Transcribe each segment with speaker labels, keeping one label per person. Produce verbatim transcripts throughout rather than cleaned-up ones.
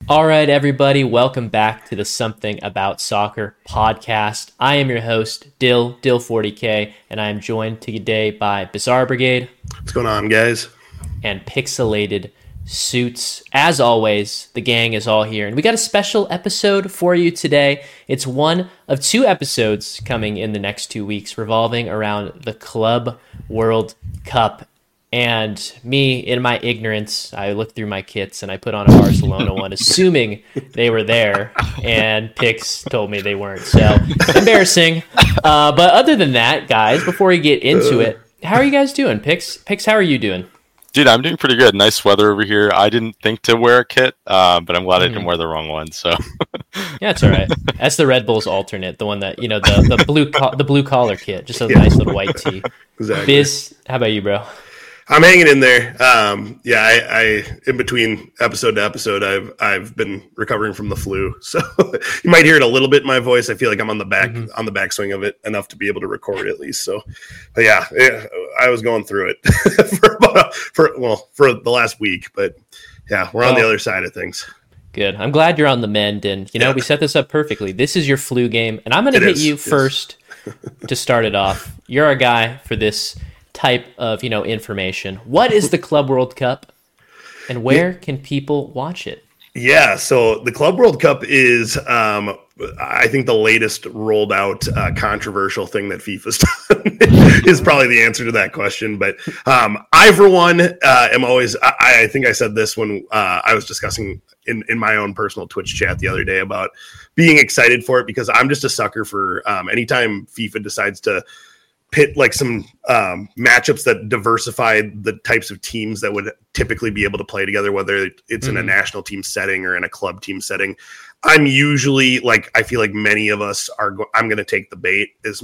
Speaker 1: All right, everybody, welcome back to the Something About Soccer podcast. I am your host, Dill, Dill forty K, and I am joined today by Bizarre Brigade.
Speaker 2: What's going on, guys?
Speaker 1: And Pixelated Suits. As always, the gang is all here, and we got a special episode for you today. It's one of two episodes coming in the next two weeks revolving around the Club World Cup. And me, in my ignorance, I looked through my kits and I put on a Barcelona one, assuming they were there, and Pix told me they weren't. So, embarrassing. Uh, but other than that, guys, before we get into it, how are you guys doing? Pix, Pix, how are you doing?
Speaker 3: Dude, I'm doing pretty good. Nice weather over here. I didn't think to wear a kit, uh, but I'm glad mm-hmm. I didn't wear the wrong one. So,
Speaker 1: yeah, it's all right. That's the Red Bull's alternate, the one that, you know, the, the blue co- the blue collar kit, just a yeah. nice little white tee. Exactly. Biz, how about you, bro?
Speaker 2: I'm hanging in there. Um, yeah, I, I in between episode to episode, I've I've been recovering from the flu, so you might hear it a little bit in my voice. I feel like I'm on the back mm-hmm. on the backswing of it enough to be able to record at least. So, but yeah, yeah, I was going through it for about, for well for the last week, but yeah, we're on oh. the other side of things.
Speaker 1: Good. I'm glad you're on the mend, and you know yeah. we set this up perfectly. This is your flu game, and I'm going to hit is. you yes. first to start it off. You're our guy for this type of, you know, information. What is the Club World Cup, and where yeah. can people watch it?
Speaker 2: Yeah, so the Club World Cup is, um, I think, the latest rolled out uh, controversial thing that FIFA's done is probably the answer to that question. But um, I, for one, uh, am always, I, I think I said this when uh, I was discussing in, in my own personal Twitch chat the other day about being excited for it, because I'm just a sucker for um, anytime FIFA decides to pit like some um, matchups that diversify the types of teams that would typically be able to play together, whether it's mm-hmm. in a national team setting or in a club team setting. I'm usually like, I feel like many of us are, go- I'm going to take the bait, is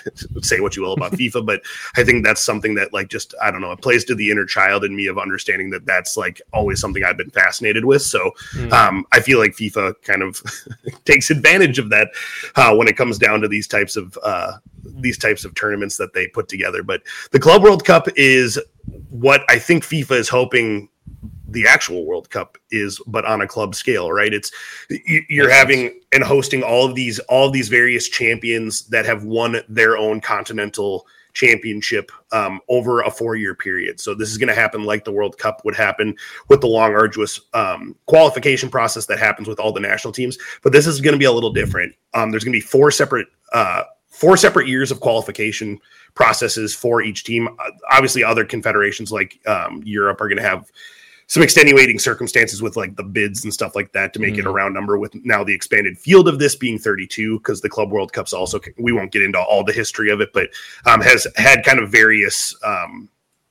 Speaker 2: say what you will about FIFA, but I think that's something that like, just, I don't know, it plays to the inner child in me of understanding that that's like always something I've been fascinated with. So mm-hmm. um, I feel like FIFA kind of takes advantage of that uh, when it comes down to these types of, uh, these types of tournaments that they put together. But the Club World Cup is what I think FIFA is hoping the actual World Cup is, but on a club scale, right? It's you're having and hosting all of these, all of these various champions that have won their own continental championship um, over a four-year period. So this is going to happen like the World Cup would happen with the long, arduous um, qualification process that happens with all the national teams. But this is going to be a little different. Um, there's going to be four separate uh, four separate years of qualification processes for each team. Uh, obviously, other confederations like um, Europe are going to have some extenuating circumstances with like the bids and stuff like that to make mm. it a round number, with now the expanded field of this being thirty-two, because the Club World Cup's also, we won't get into all the history of it, but um, has had kind of various, um,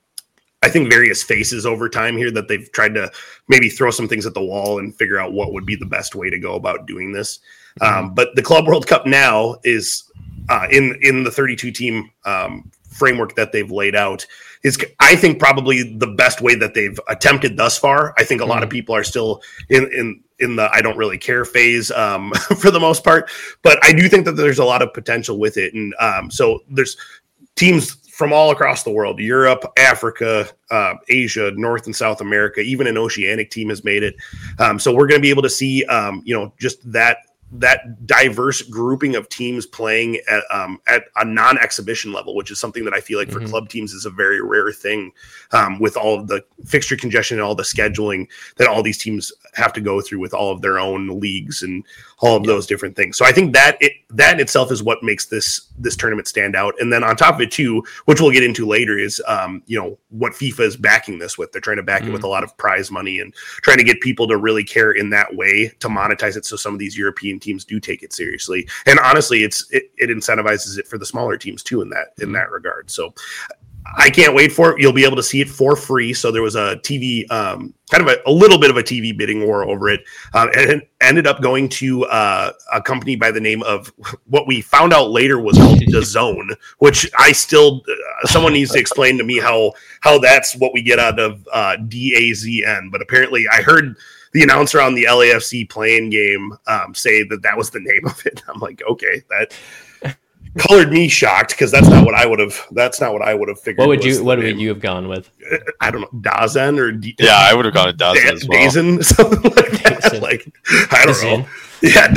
Speaker 2: I think various faces over time here that they've tried to maybe throw some things at the wall and figure out what would be the best way to go about doing this. Mm. Um, but the Club World Cup now is uh, in, in the thirty-two team um, framework that they've laid out, is, I think, probably the best way that they've attempted thus far. I think a mm. lot of people are still in, in, in the I don't really care phase um, for the most part, but I do think that there's a lot of potential with it. And um, so there's teams from all across the world: Europe, Africa, uh, Asia, North and South America, even an oceanic team has made it. Um, so we're going to be able to see, um, you know, just that that diverse grouping of teams playing at um, at a non-exhibition level, which is something that I feel like for mm-hmm. club teams is a very rare thing, um, with all of the fixture congestion and all the scheduling that all these teams have to go through with all of their own leagues and all of yeah. those different things. So I think that it, that in itself is what makes this this tournament stand out. And then on top of it too, which we'll get into later, is um, you know, what FIFA is backing this with. They're trying to back mm-hmm. it with a lot of prize money and trying to get people to really care in that way to monetize it. So some of these European teams do take it seriously, and honestly, it's it, it incentivizes it for the smaller teams too in that in that regard. So I can't wait for it. You'll be able to see it for free. So there was a T V, um, kind of a, a little bit of a T V bidding war over it, um, and it ended up going to uh, a company by the name of what we found out later was called DAZN, which I still uh, someone needs to explain to me how how that's what we get out of uh, D A Z N. But apparently, I heard the announcer on the L A F C playing game um, say that that was the name of it. I'm like, okay, that colored me shocked because that's not what I would have. That's not what I would have figured.
Speaker 1: What would you? What name. would you have gone with?
Speaker 2: I don't know, Dazen or D-
Speaker 3: yeah, I would have gone with Dazen da- as well.
Speaker 2: Dazen, something like that. Dazen. Like I don't Dazen. know. Yeah,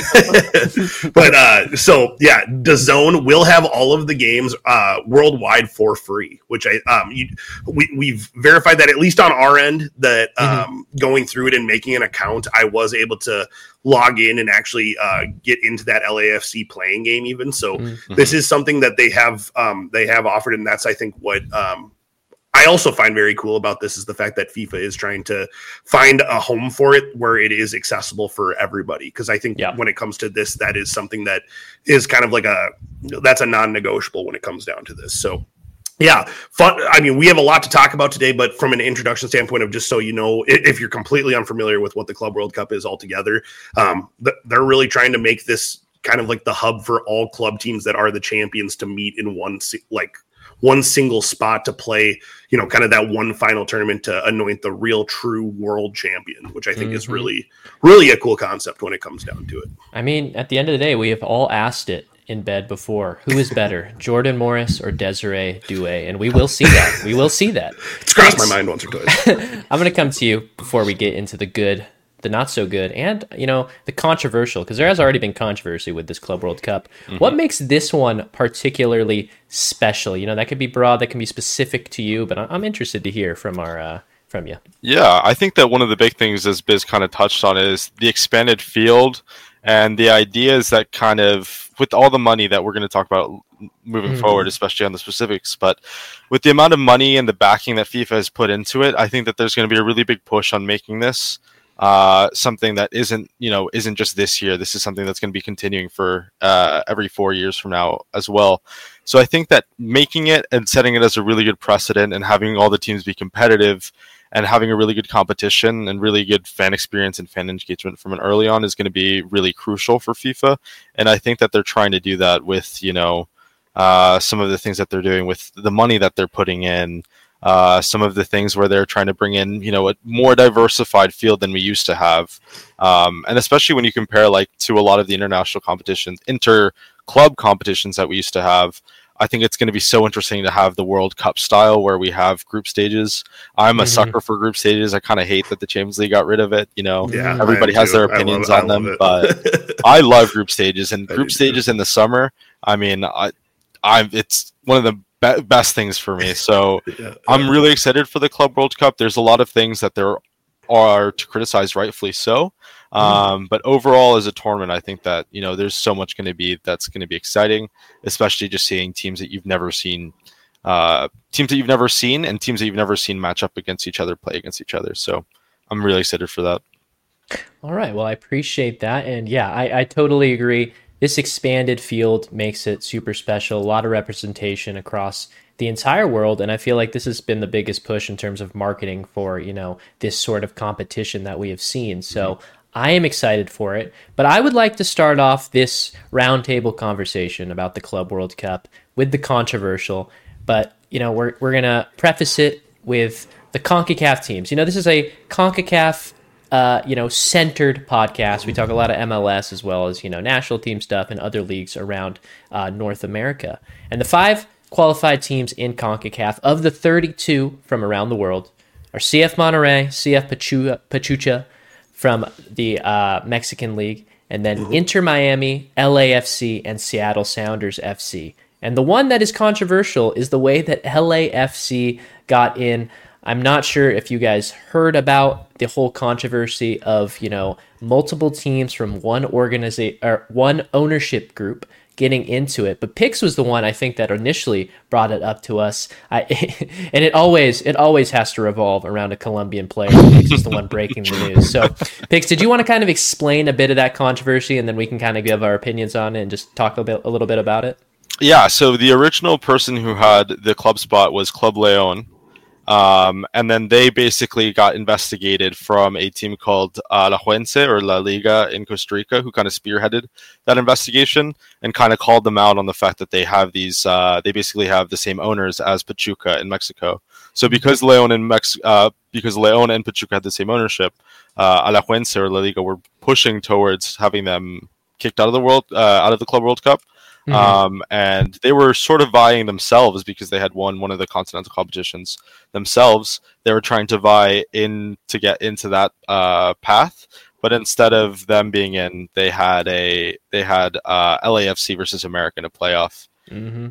Speaker 2: Dazen. But uh, so yeah, DAZN will have all of the games uh, worldwide for free, which I um you, we we've verified that at least on our end that um mm-hmm. going through it and making an account, I was able to log in and actually uh, get into that L A F C playing game even. So mm-hmm. this is something that they have um they have offered, and that's I think what um. I also find very cool about this is the fact that FIFA is trying to find a home for it where it is accessible for everybody. Because I think yeah. when it comes to this, that is something that is kind of like a that's a non-negotiable when it comes down to this. So, yeah, fun. I mean, we have a lot to talk about today, but from an introduction standpoint of just so you know, if you're completely unfamiliar with what the Club World Cup is altogether, um, they're really trying to make this kind of like the hub for all club teams that are the champions to meet in one like. one single spot to play, you know, kind of that one final tournament to anoint the real true world champion, which I think mm-hmm. is really, really a cool concept when it comes down to it.
Speaker 1: I mean, at the end of the day, we have all asked it in bed before. Who is better, Jordan Morris or Desiree Douay? And we will see that. We will see that.
Speaker 2: It's crossed my mind once or twice.
Speaker 1: I'm going to come to you before we get into the good, the not so good, and, you know, the controversial, because there has already been controversy with this Club World Cup. Mm-hmm. What makes this one particularly special? You know, that could be broad, that can be specific to you, but I'm interested to hear from our uh, from you.
Speaker 3: Yeah, I think that one of the big things, as Biz kind of touched on, is the expanded field and the ideas that kind of, with all the money that we're going to talk about moving mm-hmm. forward, especially on the specifics, but with the amount of money and the backing that FIFA has put into it, I think that there's going to be a really big push on making this uh something that isn't you know isn't just this year. This is something that's going to be continuing for uh every four years from now as well. So I think that making it and setting it as a really good precedent and having all the teams be competitive and having a really good competition and really good fan experience and fan engagement from an early on is going to be really crucial for FIFA. And I think that they're trying to do that with you know uh some of the things that they're doing with the money that they're putting in. Uh, some of the things where they're trying to bring in, you know, a more diversified field than we used to have. Um, and especially when you compare like to a lot of the international competitions, inter-club competitions that we used to have, I think it's going to be so interesting to have the World Cup style where we have group stages. I'm a mm-hmm. sucker for group stages. I kind of hate that the Champions League got rid of it. You know,
Speaker 2: yeah,
Speaker 3: everybody has their opinions on them, but I love group stages and group stages too. In the summer. I mean, I, I'm, it's one of the best things for me. So yeah. I'm really excited for the Club World Cup. There's a lot of things that there are to criticize, rightfully so. Um, mm-hmm. But overall, as a tournament, I think that, you know, there's so much going to be that's going to be exciting, especially just seeing teams that you've never seen, uh, teams that you've never seen and teams that you've never seen match up against each other, play against each other. So I'm really excited for that.
Speaker 1: All right. Well, I appreciate that. And yeah, I, I totally agree. This expanded field makes it super special, a lot of representation across the entire world, and I feel like this has been the biggest push in terms of marketing for, you know, this sort of competition that we have seen. So I am excited for it, but I would like to start off this roundtable conversation about the Club World Cup with the controversial, but, you know, we're we're going to preface it with the CONCACAF teams. You know, this is a CONCACAF Uh, you know, centered podcast. We talk a lot of M L S as well as, you know, national team stuff and other leagues around uh, North America. And the five qualified teams in CONCACAF of the thirty-two from around the world are C F Monterrey, C F Pachuca, Pachuca from the uh, Mexican League, and then Inter Miami, L A F C, and Seattle Sounders F C. And the one that is controversial is the way that L A F C got in. I'm not sure if you guys heard about the whole controversy of, you know, multiple teams from one organization or one ownership group getting into it, but Pix was the one I think that initially brought it up to us. I, and it always it always has to revolve around a Colombian player. Pix is the one breaking the news. So, Pix, did you want to kind of explain a bit of that controversy, and then we can kind of give our opinions on it and just talk a bit a little bit about it?
Speaker 3: Yeah. So the original person who had the club spot was Club León. Um, and then they basically got investigated from a team called uh, Alajuelense or La Liga in Costa Rica, who kind of spearheaded that investigation and kind of called them out on the fact that they have these, uh, they basically have the same owners as Pachuca in Mexico. So because León and Mex, uh, because León and Pachuca had the same ownership, uh, Alajuelense or La Liga were pushing towards having them kicked out of the world, uh, out of the Club World Cup. Mm-hmm. Um, and they were sort of vying themselves because they had won one of the continental competitions themselves. They were trying to vie in to get into that uh, path, but instead of them being in, they had a they had uh, L A F C versus America in a playoff. Mm-hmm.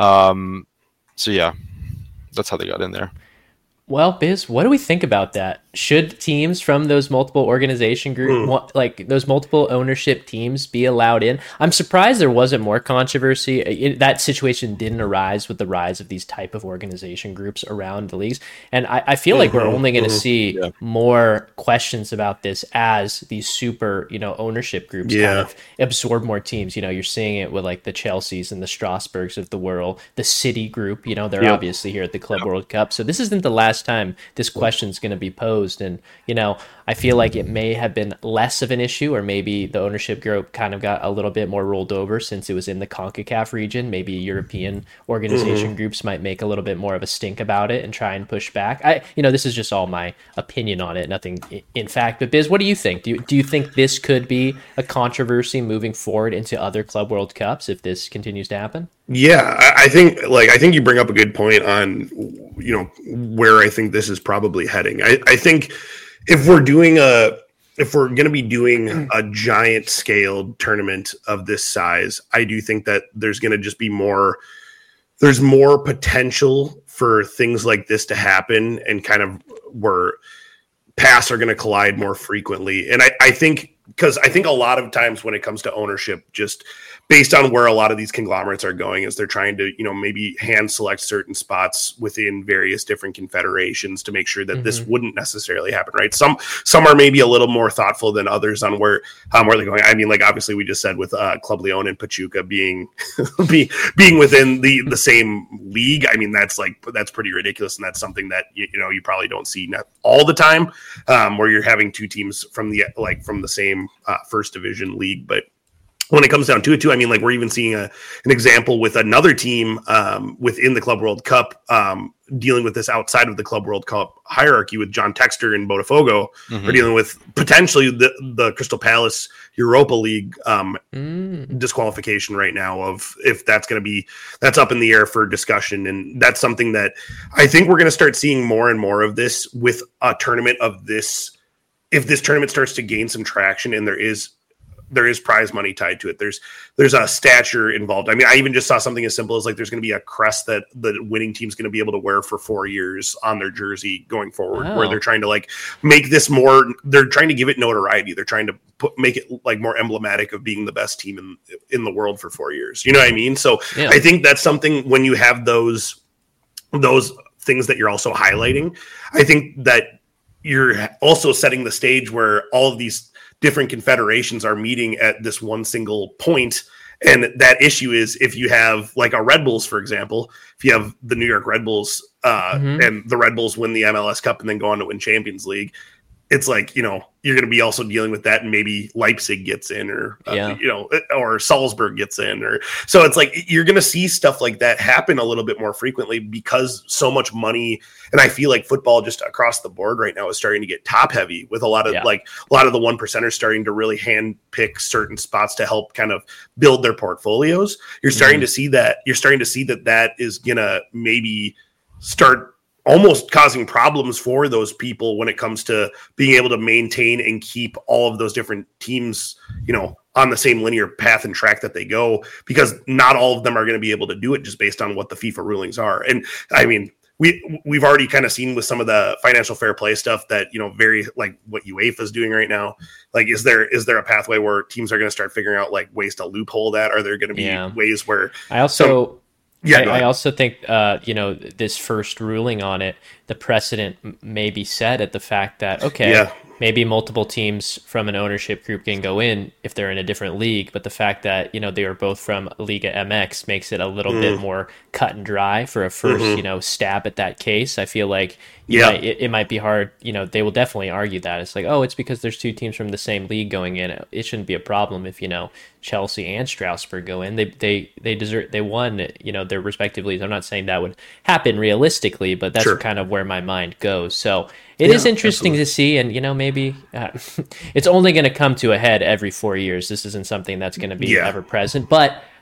Speaker 3: Um, so yeah, that's how they got in there.
Speaker 1: Well, Biz, what do we think about that? Should teams from those multiple organization group, mm. like those multiple ownership teams, be allowed in? I'm surprised there wasn't more controversy. It, that situation didn't arise with the rise of these type of organization groups around the leagues. And I, I feel like mm-hmm. we're only going to mm-hmm. see yeah. more questions about this as these super, you know, ownership groups yeah. kind of absorb more teams. You know, you're seeing it with like the Chelseas and the Strasbourgs of the world, the City group, you know, they're yep. obviously here at the Club yep. World Cup. So this isn't the last time this question is going to be posed. And, you know, I feel like it may have been less of an issue, or maybe the ownership group kind of got a little bit more rolled over since it was in the CONCACAF region. Maybe European organization mm-hmm. groups might make a little bit more of a stink about it and try and push back. I, you know, this is just all my opinion on it, nothing in fact. But Biz, what do you think? Do you, do you think this could be a controversy moving forward into other Club World Cups if this continues to happen?
Speaker 2: Yeah, I think like I think you bring up a good point on, you know, where I think this is probably heading. I, I think if we're doing a if we're going to be doing a giant scaled tournament of this size, I do think that there's going to just be more there's more potential for things like this to happen, and kind of where paths are going to collide more frequently. And I, I think because I think a lot of times when it comes to ownership, just based on where a lot of these conglomerates are going, is they're trying to, you know, maybe hand select certain spots within various different confederations to make sure that mm-hmm. this wouldn't necessarily happen, right? Some some are maybe a little more thoughtful than others on where um, where they're going. I mean, like obviously we just said with uh, Club Leon and Pachuca being be, being within the the same league. I mean, that's like that's pretty ridiculous, and that's something that you, you know you probably don't see not all the time, um, where you're having two teams from the like from the same uh, first division league, but when it comes down to it too, I mean, like we're even seeing a, an example with another team um, within the Club World Cup um, dealing with this outside of the Club World Cup hierarchy with John Textor and Botafogo. Mm-hmm. We're dealing with potentially the, the Crystal Palace Europa League um, mm. disqualification right now of if that's going to be, that's up in the air for discussion. And that's something that I think we're going to start seeing more and more of this with a tournament of this. If this tournament starts to gain some traction and there is there is prize money tied to it. There's there's a stature involved. I mean, I even just saw something as simple as like there's going to be a crest that the winning team's going to be able to wear for four years on their jersey going forward, wow. where they're trying to like make this more, they're trying to give it notoriety. They're trying to put, make it like more emblematic of being the best team in, in the world for four years. You know what I mean? So yeah. I think that's something when you have those, those things that you're also highlighting, I think that you're also setting the stage where all of these different confederations are meeting at this one single point. And that issue is if you have like a Red Bulls, for example, if you have the New York Red Bulls uh, mm-hmm. and the Red Bulls win the M L S Cup and then go on to win Champions League, it's like, you know, you're going to be also dealing with that, and maybe Leipzig gets in, or, uh, yeah. you know, or Salzburg gets in, or so it's like, you're going to see stuff like that happen a little bit more frequently because so much money. And I feel like football just across the board right now is starting to get top heavy with a lot of yeah. like a lot of the one percenters starting to really hand pick certain spots to help kind of build their portfolios. You're starting mm-hmm. to see that you're starting to see that that is going to maybe start almost causing problems for those people when it comes to being able to maintain and keep all of those different teams, you know, on the same linear path and track that they go, because not all of them are going to be able to do it just based on what the FIFA rulings are. And I mean, we, we've already kind of seen with some of the financial fair play stuff that, you know, very like what UEFA is doing right now. Like, is there, is there a pathway where teams are going to start figuring out like ways to loophole that? Are there going to be yeah. ways where
Speaker 1: I also, some,
Speaker 2: Yeah,
Speaker 1: I, I also think, uh, you know, this first ruling on it, the precedent may be set at the fact that, okay,
Speaker 2: yeah.
Speaker 1: maybe multiple teams from an ownership group can go in if they're in a different league, but the fact that, you know, they are both from Liga M X makes it a little mm. bit more cut and dry for a first, mm-hmm. you know, stab at that case. I feel like yeah, might, it, it might be hard. You know, they will definitely argue that. It's like, oh, it's because there's two teams from the same league going in. It, it shouldn't be a problem if, you know, Chelsea and Strasbourg go in. They they they deserve they won, you know, their respective leagues. I'm not saying that would happen realistically, but that's sure. kind of where my mind goes. So it yeah, is interesting absolutely. to see, and you know, maybe uh, it's only going to come to a head every four years. This isn't something that's going to be yeah. ever present, but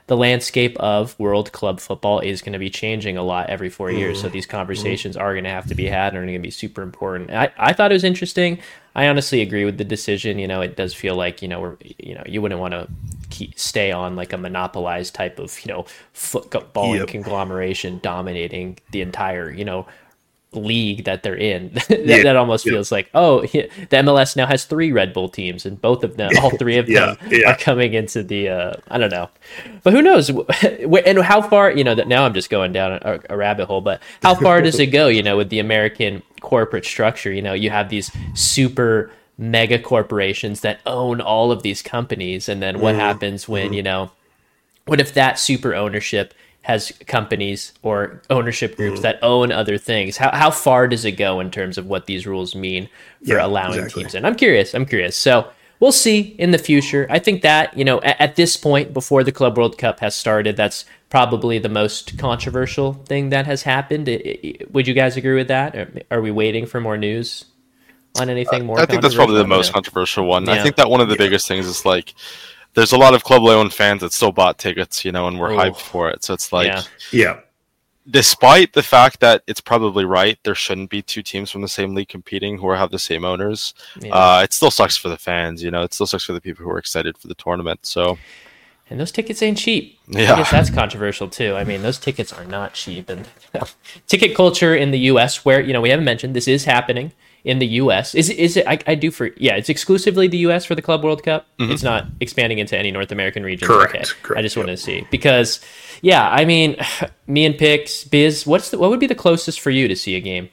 Speaker 1: the landscape of world club football is going to be changing a lot every four years. So these conversations are going to have to be had and are going to be super important. I, I thought it was interesting. I honestly agree with the decision. You know, it does feel like, you know, we're, you know, you wouldn't want to keep, stay on like a monopolized type of, you know, football
Speaker 2: Yep.
Speaker 1: conglomeration dominating the entire, you know, league that they're in. that,
Speaker 2: Yeah.
Speaker 1: that almost
Speaker 2: Yeah.
Speaker 1: feels like, oh, the M L S now has three Red Bull teams, and both of them, all three of them,
Speaker 2: Yeah, yeah.
Speaker 1: are coming into the. Uh, I don't know, but who knows? And how far? You know, that now I'm just going down a, a rabbit hole. But how far does it go? You know, with the American corporate structure, you know, you have these super mega corporations that own all of these companies, and then what happens when you know, what if that super ownership has companies or ownership groups that own other things? How how far does it go in terms of what these rules mean for
Speaker 2: Yeah,
Speaker 1: allowing
Speaker 2: exactly.
Speaker 1: teams in? I'm curious. I'm curious. So we'll see in the future. I think that, you know, at, at this point, before the Club World Cup has started, that's probably the most controversial thing that has happened. I- I- would you guys agree with that? Are, are we waiting for more news on anything more?
Speaker 3: I think that's probably the
Speaker 1: controversial? I
Speaker 3: most
Speaker 1: don't know.
Speaker 3: controversial one. I
Speaker 1: Yeah.
Speaker 3: think that one of the biggest things is like there's a lot of Club Leon fans that still bought tickets, you know, and were
Speaker 1: Oh.
Speaker 3: hyped for it. So it's like,
Speaker 1: Yeah.
Speaker 2: Yeah.
Speaker 3: despite the fact that it's probably right, there shouldn't be two teams from the same league competing who have the same owners.
Speaker 1: Yeah.
Speaker 3: Uh, it still sucks for the fans, you know. It still sucks for the people who are excited for the tournament. So
Speaker 1: And those tickets ain't cheap.
Speaker 3: Yeah.
Speaker 1: I guess that's controversial too. I mean, those tickets are not cheap. And ticket culture in the U S, where, you know, we haven't mentioned this is happening in the U S. Is it, is it, I, I do for, yeah, it's exclusively the U S for the Club World Cup. It's not expanding into any North American regions.
Speaker 2: Correct,
Speaker 1: Okay.
Speaker 2: correct,
Speaker 1: I just wanted
Speaker 2: yep.
Speaker 1: to see because, yeah, I mean, me and Pix, Biz, what's the, what would be the closest for you to see a game?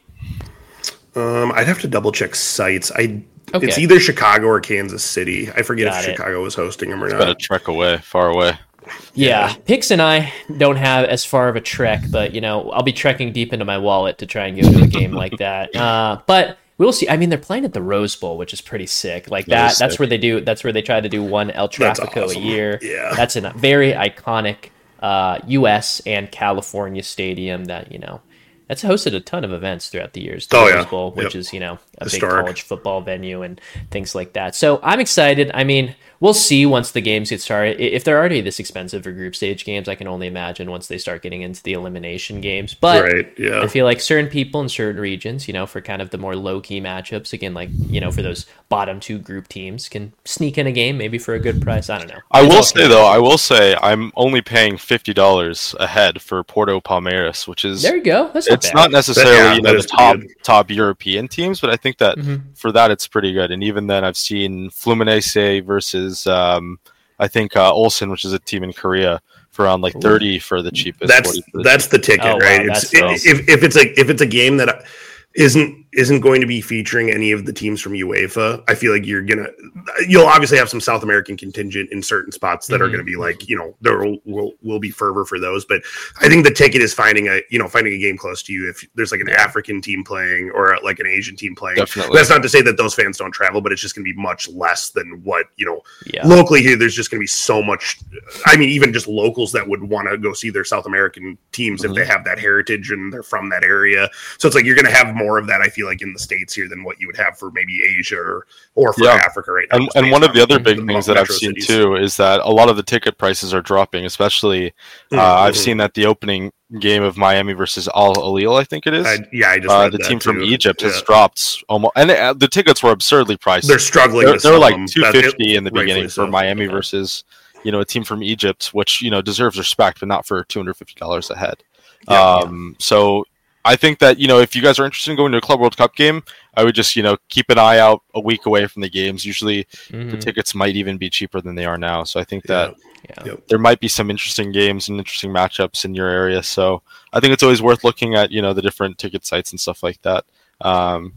Speaker 2: Um, I'd have to double check sites. I
Speaker 1: Okay.
Speaker 2: It's either Chicago or Kansas City. I forget
Speaker 1: Got
Speaker 2: if
Speaker 1: it.
Speaker 2: Chicago was hosting them or
Speaker 3: about a
Speaker 2: not.
Speaker 3: trek away, far away.
Speaker 1: Yeah, Pix and I don't have as far of a trek, but you know, I'll be trekking deep into my wallet to try and go to a game like that. Uh, but we'll see. I mean, they're playing at the Rose Bowl, which is pretty sick. Like
Speaker 3: That
Speaker 1: that.
Speaker 3: is
Speaker 1: That's
Speaker 3: sick.
Speaker 1: where they do. That's where they try to do one El
Speaker 2: That's
Speaker 1: Trafico
Speaker 2: awesome.
Speaker 1: a year.
Speaker 2: Yeah.
Speaker 1: That's a very iconic uh, U S and California stadium that you know. That's hosted a ton of events throughout the years. The
Speaker 2: Oh,
Speaker 1: Rose
Speaker 2: yeah.
Speaker 1: Bowl, which
Speaker 2: Yep.
Speaker 1: is, you know, a
Speaker 2: Historic.
Speaker 1: big college football venue and things like that. So I'm excited. I mean, we'll see once the games get started. I- If they're already this expensive for group stage games, I can only imagine once they start getting into the elimination games. But
Speaker 2: Right, yeah.
Speaker 1: I feel like certain people in certain regions, you know, for kind of the more low-key matchups, again, like, you know, for those bottom two group teams, can sneak in a game maybe for a good price. I don't know.
Speaker 3: I
Speaker 1: It's
Speaker 3: will
Speaker 1: all
Speaker 3: say though, I will say I'm only paying fifty dollars ahead for Porto Palmeiras, which is
Speaker 1: There you go. That's not
Speaker 3: it's
Speaker 1: bad.
Speaker 3: not necessarily
Speaker 2: Yeah,
Speaker 3: you know
Speaker 2: that
Speaker 3: the
Speaker 2: is
Speaker 3: top
Speaker 2: good.
Speaker 3: top European teams, but I think that
Speaker 1: Mhm.
Speaker 3: for that it's pretty good. And even then, I've seen Fluminense versus um, I think uh, Olsen, which is a team in Korea, for around like thirty for the cheapest.
Speaker 2: That's
Speaker 3: forty for the
Speaker 2: that's the ticket,
Speaker 1: Oh, wow,
Speaker 2: right?
Speaker 1: that's
Speaker 2: It's,
Speaker 1: nice.
Speaker 2: if if it's a if it's a game that isn't isn't going to be featuring any of the teams from UEFA, I feel like you're gonna you'll obviously have some South American contingent in certain spots that are
Speaker 1: Mhm.
Speaker 2: going to be like, you know, there will, will will be fervor for those, but I think the ticket is finding a you know finding a game close to you. If there's like an African team playing or like an Asian team playing,
Speaker 3: Definitely.
Speaker 2: that's not to say that those fans don't travel, but it's just going to be much less than what you know
Speaker 1: Yeah.
Speaker 2: locally here. There's just going to be so much. I mean, even just locals that would want to go see their South American teams if they have that heritage and they're from that area. So it's like you're going to have more of that. I feel like in the States here than what you would have for maybe Asia or, or for
Speaker 3: Yeah.
Speaker 2: Africa right now.
Speaker 3: And,
Speaker 2: just
Speaker 3: and
Speaker 2: based
Speaker 3: one of
Speaker 2: on
Speaker 3: the other big
Speaker 2: the
Speaker 3: things that I've
Speaker 2: metro
Speaker 3: seen
Speaker 2: cities.
Speaker 3: too is that a lot of the ticket prices are dropping. Especially, uh,
Speaker 2: Mhm.
Speaker 3: I've seen that the opening game of Miami versus Al Hilal, I think it is.
Speaker 2: I, yeah, I just
Speaker 3: uh,
Speaker 2: read
Speaker 3: the
Speaker 2: that
Speaker 3: team from
Speaker 2: too.
Speaker 3: Egypt has
Speaker 2: Yeah.
Speaker 3: dropped almost, and uh, the tickets were absurdly priced.
Speaker 2: They're struggling.
Speaker 3: They're,
Speaker 2: to
Speaker 3: they're
Speaker 2: sell
Speaker 3: like
Speaker 2: them.
Speaker 3: two
Speaker 2: That- it-
Speaker 3: fifty in the
Speaker 2: rightfully
Speaker 3: beginning
Speaker 2: so.
Speaker 3: for Miami
Speaker 1: Yeah.
Speaker 3: versus you know a team from Egypt, which you know deserves respect, but not for two hundred fifty dollars a head.
Speaker 2: Yeah.
Speaker 3: um, so I think that you know if you guys are interested in going to a Club World Cup game, I would just you know keep an eye out a week away from the games. Usually the
Speaker 1: Mhm.
Speaker 3: tickets might even be cheaper than they are now. So I think that
Speaker 1: Yeah.
Speaker 2: Yep.
Speaker 3: there might be some interesting games and interesting matchups in your area. So I think it's always worth looking at you know the different ticket sites and stuff like that. Um,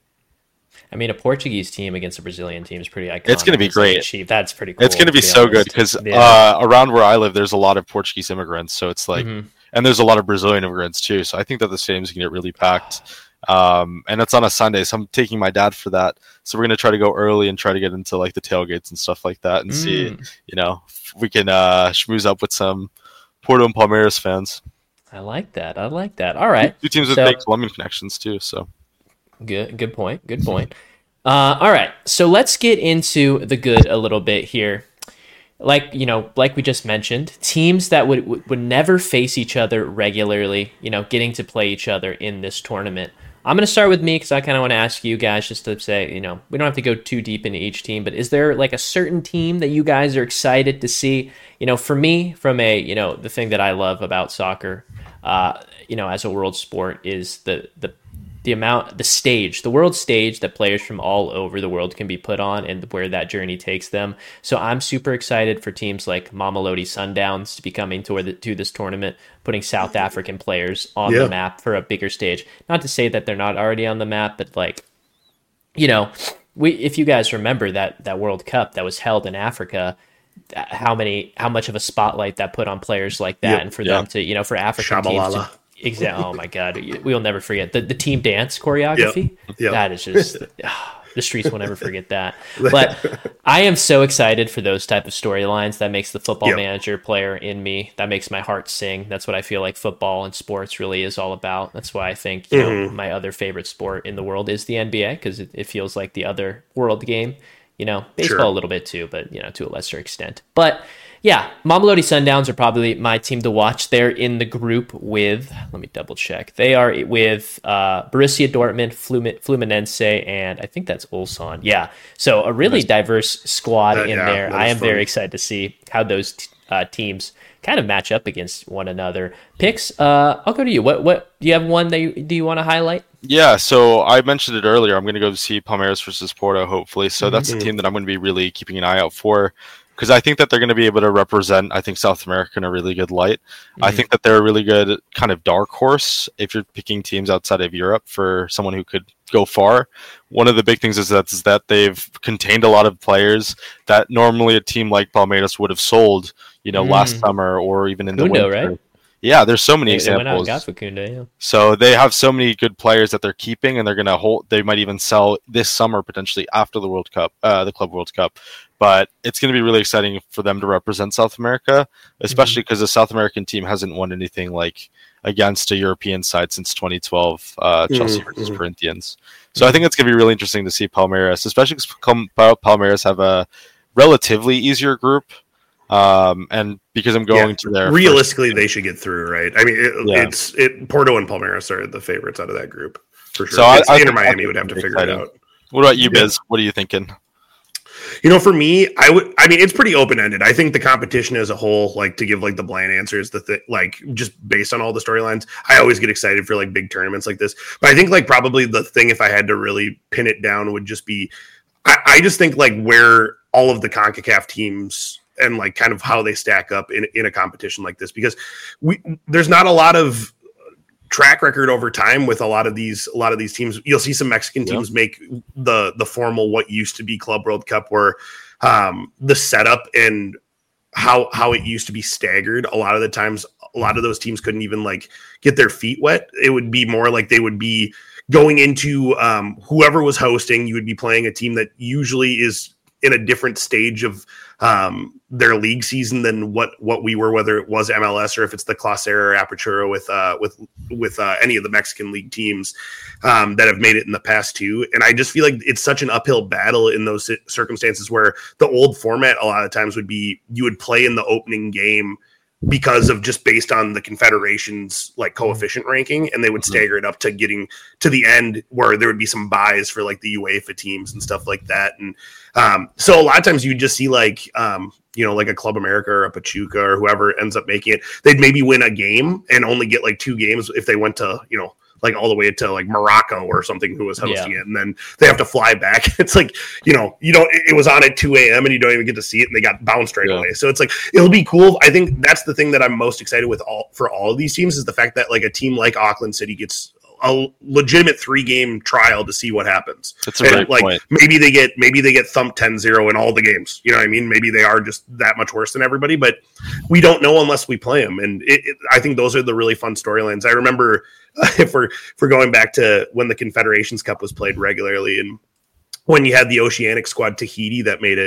Speaker 1: I mean, a Portuguese team against a Brazilian team is pretty iconic.
Speaker 3: It's gonna be
Speaker 1: It's like
Speaker 3: great.
Speaker 1: cheap. That's pretty cool.
Speaker 3: it's going to be
Speaker 1: be
Speaker 3: so good
Speaker 1: honest.
Speaker 3: because
Speaker 1: Yeah.
Speaker 3: uh, around where I live, there's a lot of Portuguese immigrants. So it's like,
Speaker 1: Mhm.
Speaker 3: and there's a lot of Brazilian immigrants too. So I think that the stadium's going to get really packed. Um, and it's on a Sunday, so I'm taking my dad for that. So we're going to try to go early and try to get into like the tailgates and stuff like that, and see,
Speaker 1: Mm.
Speaker 3: you know, if we can uh, schmooze up with some Porto and Palmeiras fans.
Speaker 1: I like that. I like that. All right.
Speaker 3: Two teams with
Speaker 1: So-
Speaker 3: big Colombian connections too. So
Speaker 1: Good, good point. Good point. Uh, all right, so let's get into the good a little bit here. like, you know, like we just mentioned, teams that would would would never face each other regularly, you know, getting to play each other in this tournament. I'm going to start with me because I kind of want to ask you guys just to say, you know, we don't have to go too deep into each team, but is there like a certain team that you guys are excited to see? You know, for me, from a, you know, the thing that I love about soccer, uh, you know, as a world sport is the, the, the amount, the stage, the world stage that players from all over the world can be put on and where that journey takes them. So I'm super excited for teams like Mamelodi Sundowns to be coming to, the, to this tournament, putting South African players on
Speaker 2: yeah.
Speaker 1: the map for a bigger stage. Not to say that they're not already on the map, but like, you know, we, if you guys remember that, that World Cup that was held in Africa, how many, how much of a spotlight that put on players like that, yep. and for yep. them to, you know, for African
Speaker 2: Shabalala.
Speaker 1: teams to, Exactly. Oh my God, we will never forget the the team dance choreography.
Speaker 2: Yep. Yep.
Speaker 1: That is just oh, the streets will never forget that. But I am so excited for those type of storylines. That makes the football yep. manager player in me. That makes my heart sing. That's what I feel like football and sports really is all about. That's why I think you mm-hmm. know my other favorite sport in the world is the N B A because it, it feels like the other world game. You know, baseball sure. a little bit too, but you know to a lesser extent. But yeah, Mamelodi Sundowns are probably my team to watch. They're in the group with, let me double check. They are with uh, Borussia Dortmund, Fluminense, and I think that's Ulsan. Yeah, so a really that's, diverse squad that, in yeah, there. I am fun. very excited to see how those t- uh, teams kind of match up against one another. Picks, uh, I'll go to you. What what do you have one that you, do you want to highlight?
Speaker 3: Yeah, so I mentioned it earlier. I'm going to go see Palmeiras versus Porto, hopefully. So that's mm-hmm. the team that I'm going to be really keeping an eye out for. Because I think that they're going to be able to represent, I think, South America in a really good light. Mm-hmm. I think that they're a really good kind of dark horse if you're picking teams outside of Europe for someone who could go far. One of the big things is that, is that they've contained a lot of players that normally a team like Palmeiras would have sold, you know, mm. last summer or even in the
Speaker 1: Kundo,
Speaker 3: winter.
Speaker 1: Right?
Speaker 3: Yeah, there's so many
Speaker 1: they,
Speaker 3: examples.
Speaker 1: They went out and got Facundo, yeah.
Speaker 3: So they have so many good players that they're keeping, and they're going to hold. They might even sell this summer potentially after the World Cup, uh, the Club World Cup. But it's going to be really exciting for them to represent South America, especially because mm-hmm. the South American team hasn't won anything like against a European side since twenty twelve, uh, Chelsea mm-hmm. versus Corinthians. So mm-hmm. I think it's going to be really interesting to see Palmeiras, especially because Palmeiras have a relatively easier group. Um, and because I'm going yeah, to their
Speaker 2: realistically, first... they should get through, right? I mean, it, yeah. it's it. Porto and Palmeiras are the favorites out of that group for sure.
Speaker 3: So I, I
Speaker 2: Inter Miami would have to figure exciting. it out.
Speaker 3: What about you, Biz? Yeah. What are you thinking?
Speaker 2: You know, for me, I would. I mean, it's pretty open ended. I think the competition as a whole, like to give like the bland answers, the th- like just based on all the storylines, I always get excited for like big tournaments like this. But I think like probably the thing, if I had to really pin it down, would just be, I, I just think like where all of the CONCACAF teams and like kind of how they stack up in, in a competition like this, because we there's not a lot of track record over time with a lot of these a lot of these teams. You'll see some Mexican teams yeah. make the the formal what used to be Club World Cup, where um, the setup and how how it used to be staggered. A lot of the times, a lot of those teams couldn't even like get their feet wet. It would be more like they would be going into um, whoever was hosting. You would be playing a team that usually is in a different stage of um, their league season than what, what we were, whether it was M L S or if it's the Clausura or Apertura with, uh, with, with uh, any of the Mexican league teams um, that have made it in the past too. And I just feel like it's such an uphill battle in those circumstances where the old format a lot of times would be, you would play in the opening game because of just based on the Confederation's like coefficient ranking, and they would stagger it up to getting to the end where there would be some buys for like the UEFA teams and stuff like that. And um, so a lot of times you just see like, um, you know, like a Club America or a Pachuca or whoever ends up making it, they'd maybe win a game and only get like two games if they went to, you know, like all the way to like Morocco or something who was hosting yeah. it. And then they have to fly back. It's like, you know, you don't, it was on at two a.m. and you don't even get to see it and they got bounced right yeah. away. So it's like, it'll be cool. I think that's the thing that I'm most excited with all for all of these teams is the fact that like a team like Auckland City gets a legitimate three game trial to see what happens.
Speaker 3: That's a great
Speaker 2: like
Speaker 3: point.
Speaker 2: maybe they get, maybe they get thumped ten zero in all the games. You know what I mean? Maybe they are just that much worse than everybody, but we don't know unless we play them. And it, it, I think those are the really fun storylines. I remember, Uh, if we're if we're going back to when the Confederations Cup was played regularly, and when you had the Oceanic squad Tahiti that made it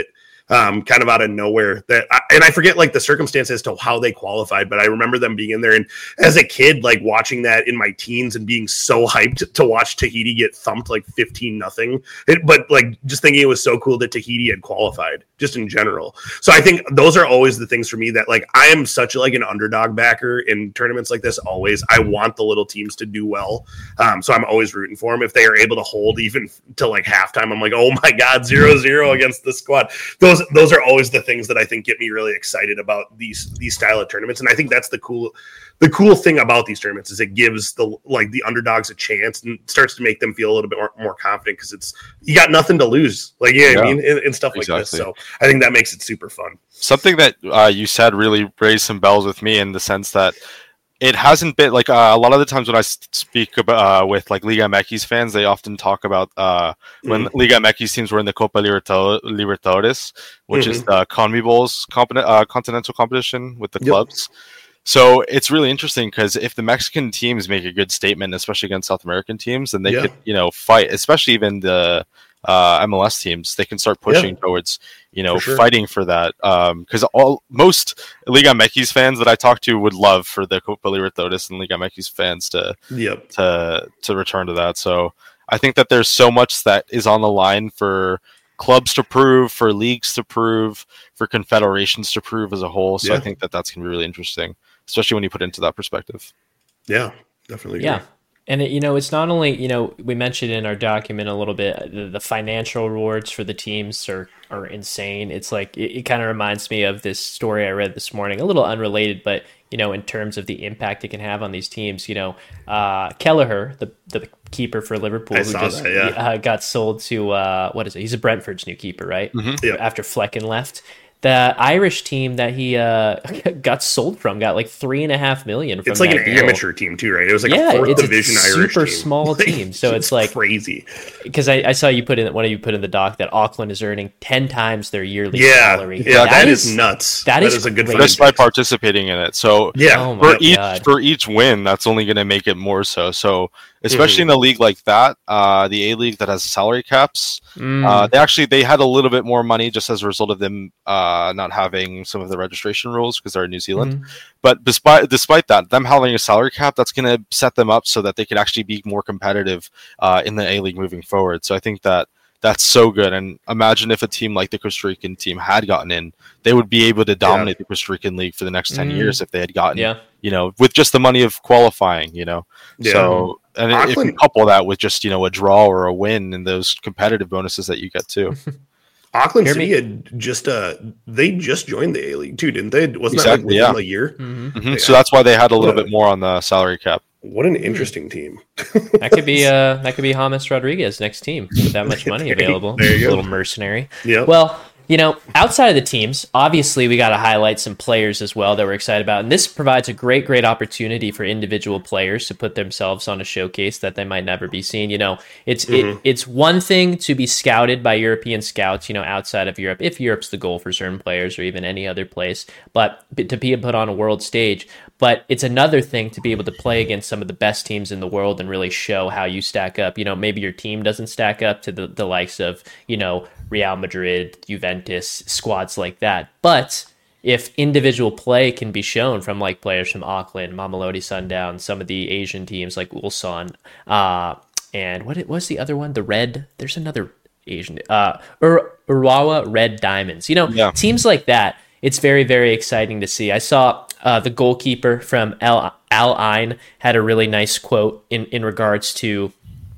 Speaker 2: um, kind of out of nowhere. That I, and I forget like the circumstances as to how they qualified, but I remember them being in there. And as a kid, like watching that in my teens and being so hyped to watch Tahiti get thumped like fifteen nothing. But like just thinking it was so cool that Tahiti had qualified just in general. So I think those are always the things for me that like I am such like an underdog backer in tournaments like this. Always, I want the little teams to do well. Um, so I'm always rooting for them. If they are able to hold even to like halftime, I'm like, oh my God, zero zero against this squad. Those those are always the things that I think get me really excited about these these style of tournaments. And I think that's the cool the cool thing about these tournaments is it gives the like the underdogs a chance and starts to make them feel a little bit more, more confident because it's you got nothing to lose, like yeah, yeah. I mean, and, and stuff like exactly. this. So I think that makes it super fun.
Speaker 3: Something that uh, you said really raised some bells with me in the sense that it hasn't been like uh, a lot of the times when I speak about, uh, with like Liga M X fans, they often talk about uh, when mm-hmm. Liga M X teams were in the Copa Libertadores, which mm-hmm. is the CONMEBOL's comp- uh, continental competition with the yep. clubs. So it's really interesting because if the Mexican teams make a good statement, especially against South American teams, then they yeah. could, you know, fight, especially even the uh, M L S teams, they can start pushing yeah. towards, you know, for sure. fighting for that. Because um, all most Liga M X fans that I talk to would love for the Copa Libertadores and Liga M X fans to
Speaker 2: yep.
Speaker 3: to to return to that. So I think that there's so much that is on the line for clubs to prove, for leagues to prove, for confederations to prove as a whole. So yeah. I think that that's going to be really interesting, especially when you put it into that perspective.
Speaker 2: Yeah, definitely.
Speaker 1: Yeah. And, it, you know, it's not only, you know, we mentioned in our document a little bit, the, the financial rewards for the teams are, are insane. It's like, it, it kind of reminds me of this story I read this morning, a little unrelated, but, you know, in terms of the impact it can have on these teams, you know, uh, Kelleher, the the keeper for Liverpool,
Speaker 2: I
Speaker 1: who
Speaker 2: saw
Speaker 1: just
Speaker 2: that, yeah.
Speaker 1: uh, got sold to, uh, what is it? He's a Brentford's new keeper, right?
Speaker 2: Mm-hmm. Yep.
Speaker 1: After Flecken left. The Irish team that he uh, got sold from got like three and a half million. From
Speaker 2: it's like
Speaker 1: that
Speaker 2: an
Speaker 1: deal.
Speaker 2: amateur team too, right? It was like
Speaker 1: yeah,
Speaker 2: a fourth
Speaker 1: it's
Speaker 2: division
Speaker 1: a
Speaker 2: Irish
Speaker 1: super
Speaker 2: team.
Speaker 1: small team. So it's, it's like
Speaker 2: crazy.
Speaker 1: Because I, I saw you put in one of you put in the doc that Auckland is earning ten times their yearly
Speaker 2: yeah,
Speaker 1: salary.
Speaker 2: Yeah, that, that is,
Speaker 1: is
Speaker 2: nuts.
Speaker 1: That, that is,
Speaker 2: is a good
Speaker 3: just by participating in it. So
Speaker 2: yeah,
Speaker 1: oh
Speaker 3: for
Speaker 1: my
Speaker 3: each
Speaker 1: God.
Speaker 3: for each win, that's only going to make it more so. So especially mm-hmm. in a league like that, uh, the A League that has salary caps, mm. uh, they actually they had a little bit more money just as a result of them uh, not having some of the registration rules because they're in New Zealand. Mm-hmm. But despite despite that, them having a salary cap, that's going to set them up so that they could actually be more competitive uh, in the A League moving forward. So I think that that's so good. And imagine if a team like the Costa Rican team had gotten in, they would be able to dominate yeah. the Costa Rican league for the next ten mm. years if they had gotten,
Speaker 1: yeah.
Speaker 3: you know, with just the money of qualifying, you know.
Speaker 2: Yeah.
Speaker 3: So and Auckland, if you couple that with just, you know, a draw or a win and those competitive bonuses that you get too.
Speaker 2: Auckland City had just uh they just joined the A League too, didn't they? Wasn't
Speaker 3: exactly,
Speaker 2: that like within
Speaker 3: yeah.
Speaker 2: a year?
Speaker 3: Mm-hmm. Mm-hmm. Yeah. So that's why they had a little what bit more on the salary cap.
Speaker 2: What an interesting team.
Speaker 1: That could be uh that could be James Rodriguez next team with that much money available.
Speaker 2: There you go.
Speaker 1: A little mercenary.
Speaker 2: Yeah.
Speaker 1: Well, you know, outside of the teams, obviously we got to highlight some players as well that we're excited about. And this provides a great, great opportunity for individual players to put themselves on a showcase that they might never be seen. You know, it's mm-hmm. it, it's one thing to be scouted by European scouts, you know, outside of Europe, if Europe's the goal for certain players or even any other place, but to be put on a world stage. But it's another thing to be able to play against some of the best teams in the world and really show how you stack up. You know, maybe your team doesn't stack up to the, the likes of, you know, Real Madrid, Juventus, squads like that. But if individual play can be shown from like players from Auckland, Mamelodi Sundowns, some of the Asian teams like Ulsan, uh, and what it was the other one? The Red, there's another Asian, uh, Ur- Urawa Red Diamonds. You know, yeah. teams like that, it's very, very exciting to see. I saw uh, the goalkeeper from Al Al Ain had a really nice quote in, in regards to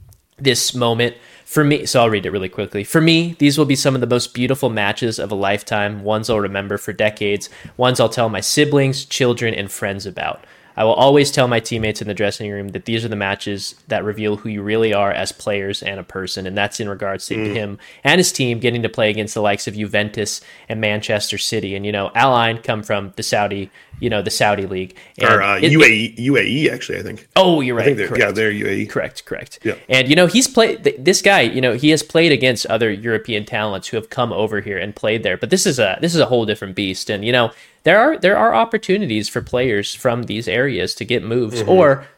Speaker 1: this moment. For me, so I'll read it really quickly. For me, these will be some of the most beautiful matches of a lifetime, ones I'll remember for decades, ones I'll tell my siblings, children, and friends about. I will always tell my teammates in the dressing room that these are the matches that reveal who you really are as players and a person, and that's in regards to mm. him and his team getting to play against the likes of Juventus and Manchester City. And, you know, Al Ain come from the Saudi, you know, the Saudi league. And
Speaker 2: or uh, it, U A E, U A E, actually, I think.
Speaker 1: Oh, you're right.
Speaker 2: I think they're,
Speaker 1: correct.
Speaker 2: Yeah, they're U A E.
Speaker 1: Correct, correct.
Speaker 2: Yeah.
Speaker 1: And, you know, he's played, this guy, you know, he has played against other European talents who have come over here and played there. But this is a this is a whole different beast. And, you know, there are there are opportunities for players from these areas to get moves mm-hmm. or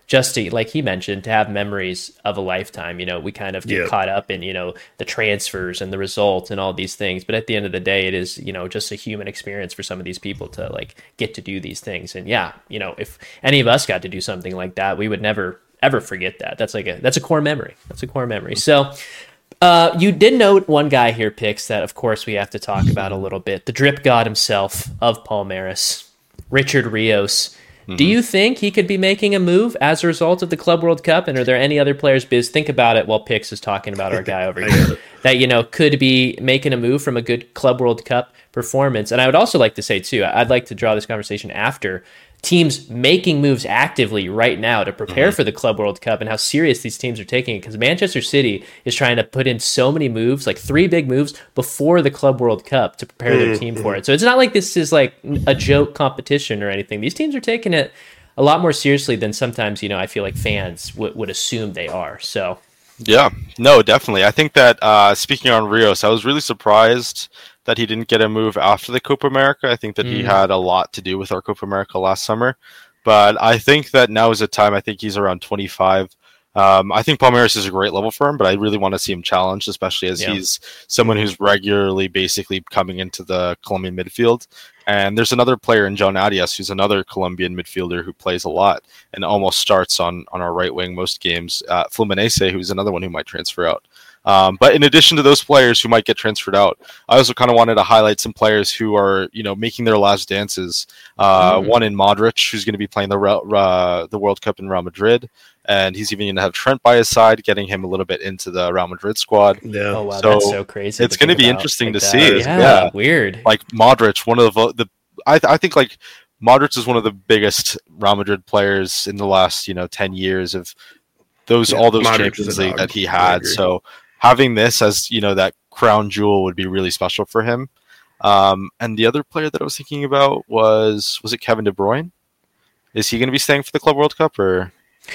Speaker 1: just to, like he mentioned, to have memories of a lifetime. You know, we kind of get
Speaker 2: Yeah.
Speaker 1: caught up in, you know, the transfers and the results and all these things. But at the end of the day, it is, you know, just a human experience for some of these people to like get to do these things. And yeah, you know, if any of us got to do something like that, we would never, ever forget that. That's like a, that's a core memory. That's a core memory. So uh, you did note one guy here, Picks, that of course we have to talk about a little bit. The drip god himself of Palmeiras, Richard Rios. Do you think he could be making a move as a result of the Club World Cup? And are there any other players, Biz, think about it while Pix is talking about our guy over here, that, you know, could be making a move from a good Club World Cup performance? And I would also like to say, too, I'd like to draw this conversation after teams making moves actively right now to prepare mm-hmm. for the Club World Cup and how serious these teams are taking it. Because Manchester City is trying to put in so many moves, like three big moves before the Club World Cup to prepare mm-hmm. their team for it. So it's not like this is like a joke competition or anything. These teams are taking it a lot more seriously than sometimes, you know, I feel like fans w- would assume they are. So,
Speaker 3: yeah, no, definitely. I think that uh, speaking on Rios, I was really surprised that he didn't get a move after the Copa America. I think that mm. he had a lot to do with our Copa America last summer. But I think that now is a time, I think he's around twenty-five. Um, I think Palmeiras is a great level for him, but I really want to see him challenged, especially as yeah. he's someone who's regularly basically coming into the Colombian midfield. And there's another player in John Arias, who's another Colombian midfielder who plays a lot and almost starts on, on our right wing most games. Uh, Fluminense, who's another one who might transfer out. Um, but in addition to those players who might get transferred out, I also kind of wanted to highlight some players who are, you know, making their last dances. Uh, mm. One in Modric, who's going to be playing the uh, the World Cup in Real Madrid, and he's even going to have Trent by his side, getting him a little bit into the Real Madrid squad.
Speaker 2: Yeah.
Speaker 1: Oh wow,
Speaker 3: so
Speaker 1: that's so crazy.
Speaker 3: It's going to be interesting
Speaker 1: like
Speaker 3: to
Speaker 1: that.
Speaker 3: see.
Speaker 1: Yeah,
Speaker 3: yeah,
Speaker 1: weird.
Speaker 3: Like Modric, one of the the I th- I think like Modric is one of the biggest Real Madrid players in the last you know ten years of those yeah, all those
Speaker 2: Modric
Speaker 3: Champions League that he had. So having this as, you know, that crown jewel would be really special for him. Um, and the other player that I was thinking about was, was it Kevin De Bruyne? Is he going to be staying for the Club World Cup or?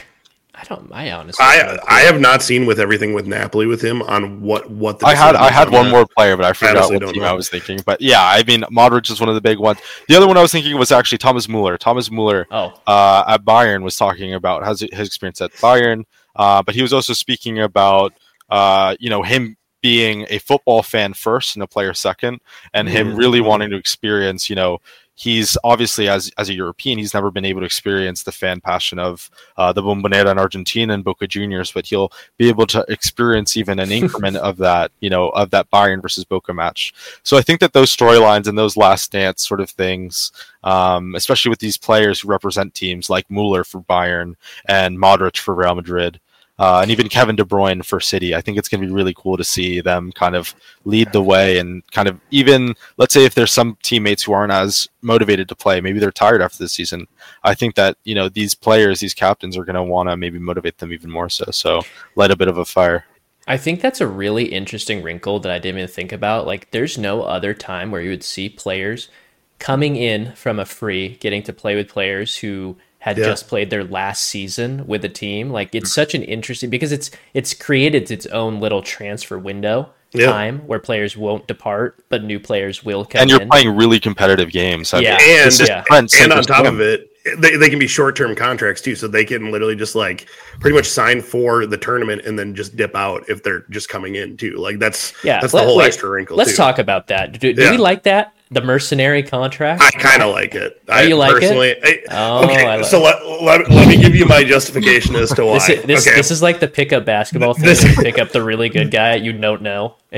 Speaker 1: I don't, I honestly,
Speaker 2: I, I have not seen with everything with Napoli with him on what, what the,
Speaker 3: I had, I had one
Speaker 2: that.
Speaker 3: more player, but I forgot
Speaker 2: I
Speaker 3: what team
Speaker 2: know.
Speaker 3: I was thinking, but yeah, I mean, Modric is one of the big ones. The other one I was thinking was actually Thomas Muller. Thomas Muller
Speaker 1: oh.
Speaker 3: uh, at Bayern was talking about his, his experience at Bayern. Uh, but he was also speaking about, uh, you know, him being a football fan first and a player second, and him mm-hmm. really wanting to experience, you know, he's obviously as as a European, he's never been able to experience the fan passion of uh, the Bombonera in Argentina and Boca Juniors, but he'll be able to experience even an increment of that, you know, of that Bayern versus Boca match. So I think that those storylines and those last dance sort of things, um, especially with these players who represent teams like Muller for Bayern and Modric for Real Madrid, Uh, and even Kevin De Bruyne for City. I think it's going to be really cool to see them kind of lead the way and kind of even, let's say if there's some teammates who aren't as motivated to play, maybe they're tired after this season. I think that, you know, these players, these captains are going to want to maybe motivate them even more so. So light a bit of a fire.
Speaker 1: I think that's a really interesting wrinkle that I didn't even think about. Like there's no other time where you would see players coming in from a free, getting to play with players who had yeah. just played their last season with a team. Like it's such an interesting, because it's it's created its own little transfer window yeah. time where players won't depart, but new players will come in.
Speaker 3: And you're
Speaker 1: in.
Speaker 3: playing really competitive games. I
Speaker 1: yeah.
Speaker 3: mean,
Speaker 2: and
Speaker 1: yeah.
Speaker 2: and on top of it, they, they can be short-term contracts too, so they can literally just like pretty much sign for the tournament and then just dip out if they're just coming in too. Like that's
Speaker 1: yeah.
Speaker 2: that's
Speaker 1: Let,
Speaker 2: the whole
Speaker 1: wait,
Speaker 2: extra wrinkle.
Speaker 1: Let's
Speaker 2: too.
Speaker 1: talk about that. Do, do
Speaker 2: yeah.
Speaker 1: we like that? The mercenary contract?
Speaker 2: I kind of like it.
Speaker 1: Oh,
Speaker 2: I
Speaker 1: you like
Speaker 2: personally,
Speaker 1: it?
Speaker 2: I,
Speaker 1: oh,
Speaker 2: okay,
Speaker 1: I like
Speaker 2: so let, let, let me give you my justification as to why.
Speaker 1: This, is, this,
Speaker 2: okay.
Speaker 1: this is like the pickup basketball thing.
Speaker 2: This,
Speaker 1: you pick up the really good guy you don't know. And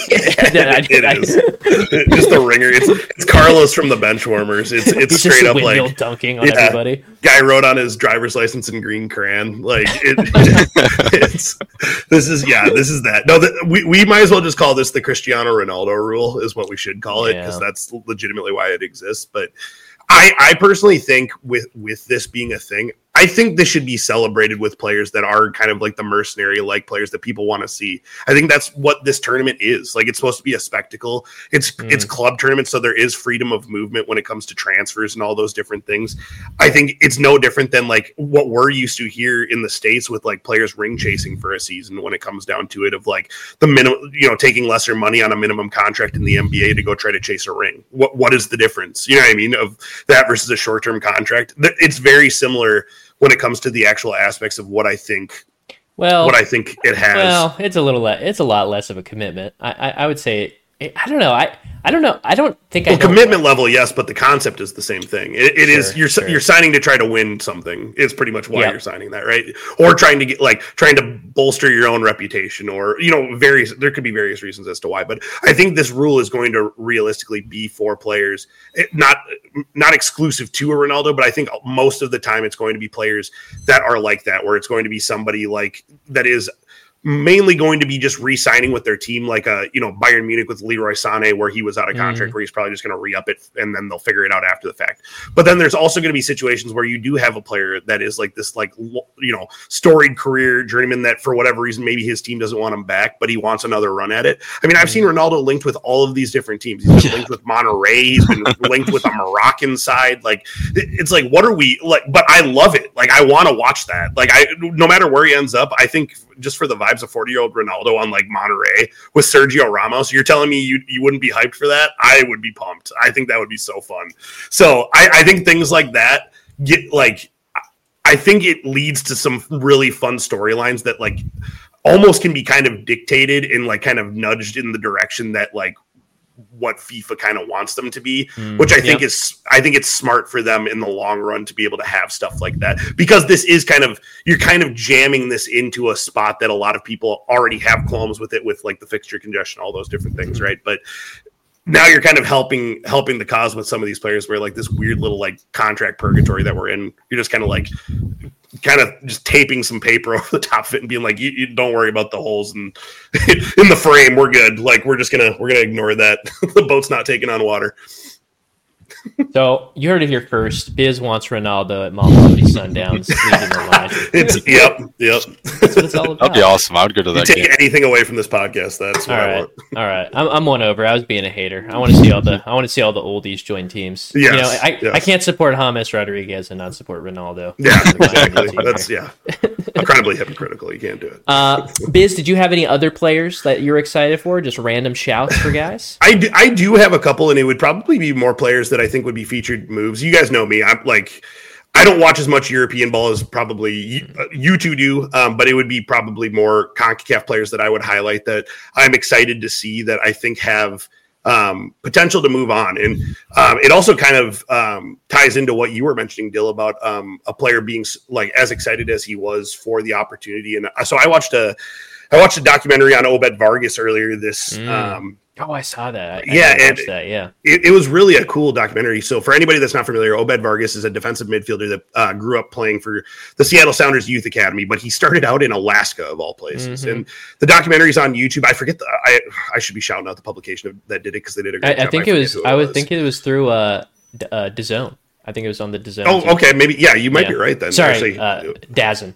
Speaker 1: I,
Speaker 2: it
Speaker 1: I,
Speaker 2: is just the ringer. It's it's Carlos from the Benchwarmers. It's it's
Speaker 1: he's
Speaker 2: straight
Speaker 1: just
Speaker 2: up
Speaker 1: windmill
Speaker 2: like
Speaker 1: dunking on
Speaker 2: yeah,
Speaker 1: everybody.
Speaker 2: Guy wrote on his driver's license in green crayon. Like it, it's this is yeah this is that. No, the, we we might as well just call this the Cristiano Ronaldo rule is what we should call it, because yeah. that's legitimately why it exists. But I I personally think with with this being a thing, I think this should be celebrated with players that are kind of like the mercenary like players that people want to see. I think that's what this tournament is. Like it's supposed to be a spectacle. It's mm. it's club tournament, so there is freedom of movement when it comes to transfers and all those different things. I think it's no different than like what we're used to here in the States with like players ring chasing for a season when it comes down to it, of like the minimum, you know, taking lesser money on a minimum contract in the N B A to go try to chase a ring. What what is the difference? You know what I mean? Of that versus a short-term contract. It's very similar when it comes to the actual aspects of what I think.
Speaker 1: Well,
Speaker 2: what I think it has.
Speaker 1: Well, it's a little. Le- it's a lot less of a commitment. I. I, I would say. It, I don't know. I. I don't know. I don't think
Speaker 2: well,
Speaker 1: I. Well,
Speaker 2: commitment level, yes, but the concept is the same thing. It, it
Speaker 1: sure,
Speaker 2: is you're
Speaker 1: sure.
Speaker 2: you're signing to try to win something. Is pretty much why
Speaker 1: yep.
Speaker 2: you're signing that, right? Or trying to get like trying to bolster your own reputation, or you know, various. There could be various reasons as to why, but I think this rule is going to realistically be for players, it, not not exclusive to a Ronaldo, but I think most of the time it's going to be players that are like that, where it's going to be somebody like that is. Mainly going to be just re-signing with their team, like a you know Bayern Munich with Leroy Sané, where he was out of contract, mm. where he's probably just going to re-up it, and then they'll figure it out after the fact. But then there's also going to be situations where you do have a player that is like this, like you know, storied career journeyman that for whatever reason maybe his team doesn't want him back, but he wants another run at it. I mean, I've mm. seen Ronaldo linked with all of these different teams. He's been yeah. linked with Monterrey. He's been linked with a Moroccan side. Like it's like, what are we like? But I love it. Like I want to watch that. Like I, no matter where he ends up, I think. Just for the vibes of forty-year-old Ronaldo on like Monterey with Sergio Ramos, you're telling me you, you wouldn't be hyped for that? I would be pumped. I think that would be so fun. So I, I think things like that get like, I think it leads to some really fun storylines that like almost can be kind of dictated and like kind of nudged in the direction that like what FIFA kind of wants them to be, mm, which I think yep. is, I think it's smart for them in the long run to be able to have stuff like that, because this is kind of, you're kind of jamming this into a spot that a lot of people already have qualms with it, with like the fixture congestion, all those different things. Right. But now you're kind of helping, helping the cause with some of these players where like this weird little like contract purgatory that we're in, you're just kind of like, kind of just taping some paper over the top of it and being like, you, you don't worry about the holes and in the frame. We're good. Like, we're just going to, we're going to ignore that. The boat's not taking on water.
Speaker 1: So you heard it here first. Biz wants Ronaldo at Mamelodi Sundowns leading the line.
Speaker 2: It's yep, yep.
Speaker 1: That's what it's all about.
Speaker 3: That'd be awesome. I would go to that.
Speaker 2: You take
Speaker 3: game.
Speaker 2: anything away from this podcast, that's what
Speaker 1: all
Speaker 2: I
Speaker 1: right.
Speaker 2: want.
Speaker 1: All right, I'm I'm one over. I was being a hater. I want to see all the I want to see all the oldies join teams.
Speaker 2: Yes,
Speaker 1: you know, I,
Speaker 2: yes.
Speaker 1: I can't support James Rodriguez and not support Ronaldo.
Speaker 2: Yeah, exactly. That's yeah, incredibly hypocritical. You can't do it.
Speaker 1: Uh, Biz, did you have any other players that you're excited for? Just random shouts for guys?
Speaker 2: I do, I do have a couple, and it would probably be more players that I think would be featured moves. You guys know me. I'm like, I don't watch as much European ball as probably you, uh, you two do, um, but it would be probably more CONCACAF players that I would highlight that I'm excited to see that I think have um, potential to move on. And um, it also kind of um, ties into what you were mentioning, Dill, about um, a player being like as excited as he was for the opportunity. And so I watched a, I watched a documentary on Obed Vargas earlier this,
Speaker 1: mm. um, Oh, I saw that. I,
Speaker 2: yeah,
Speaker 1: I
Speaker 2: and
Speaker 1: that, yeah.
Speaker 2: It, it was really a cool documentary. So for anybody that's not familiar, Obed Vargas is a defensive midfielder that uh, grew up playing for the Seattle Sounders Youth Academy, but he started out in Alaska of all places. Mm-hmm. And the documentary is on YouTube. I forget the, I I should be shouting out the publication that did it because they did a great
Speaker 1: I,
Speaker 2: job.
Speaker 1: I think
Speaker 2: I
Speaker 1: it was.
Speaker 2: it
Speaker 1: I would
Speaker 2: was.
Speaker 1: think it was through uh, D- uh DAZN. I think it was on the DAZN.
Speaker 2: Oh,
Speaker 1: team.
Speaker 2: okay, maybe yeah. You might
Speaker 1: yeah.
Speaker 2: be right then.
Speaker 1: Sorry,
Speaker 2: Actually,
Speaker 1: uh, DAZN.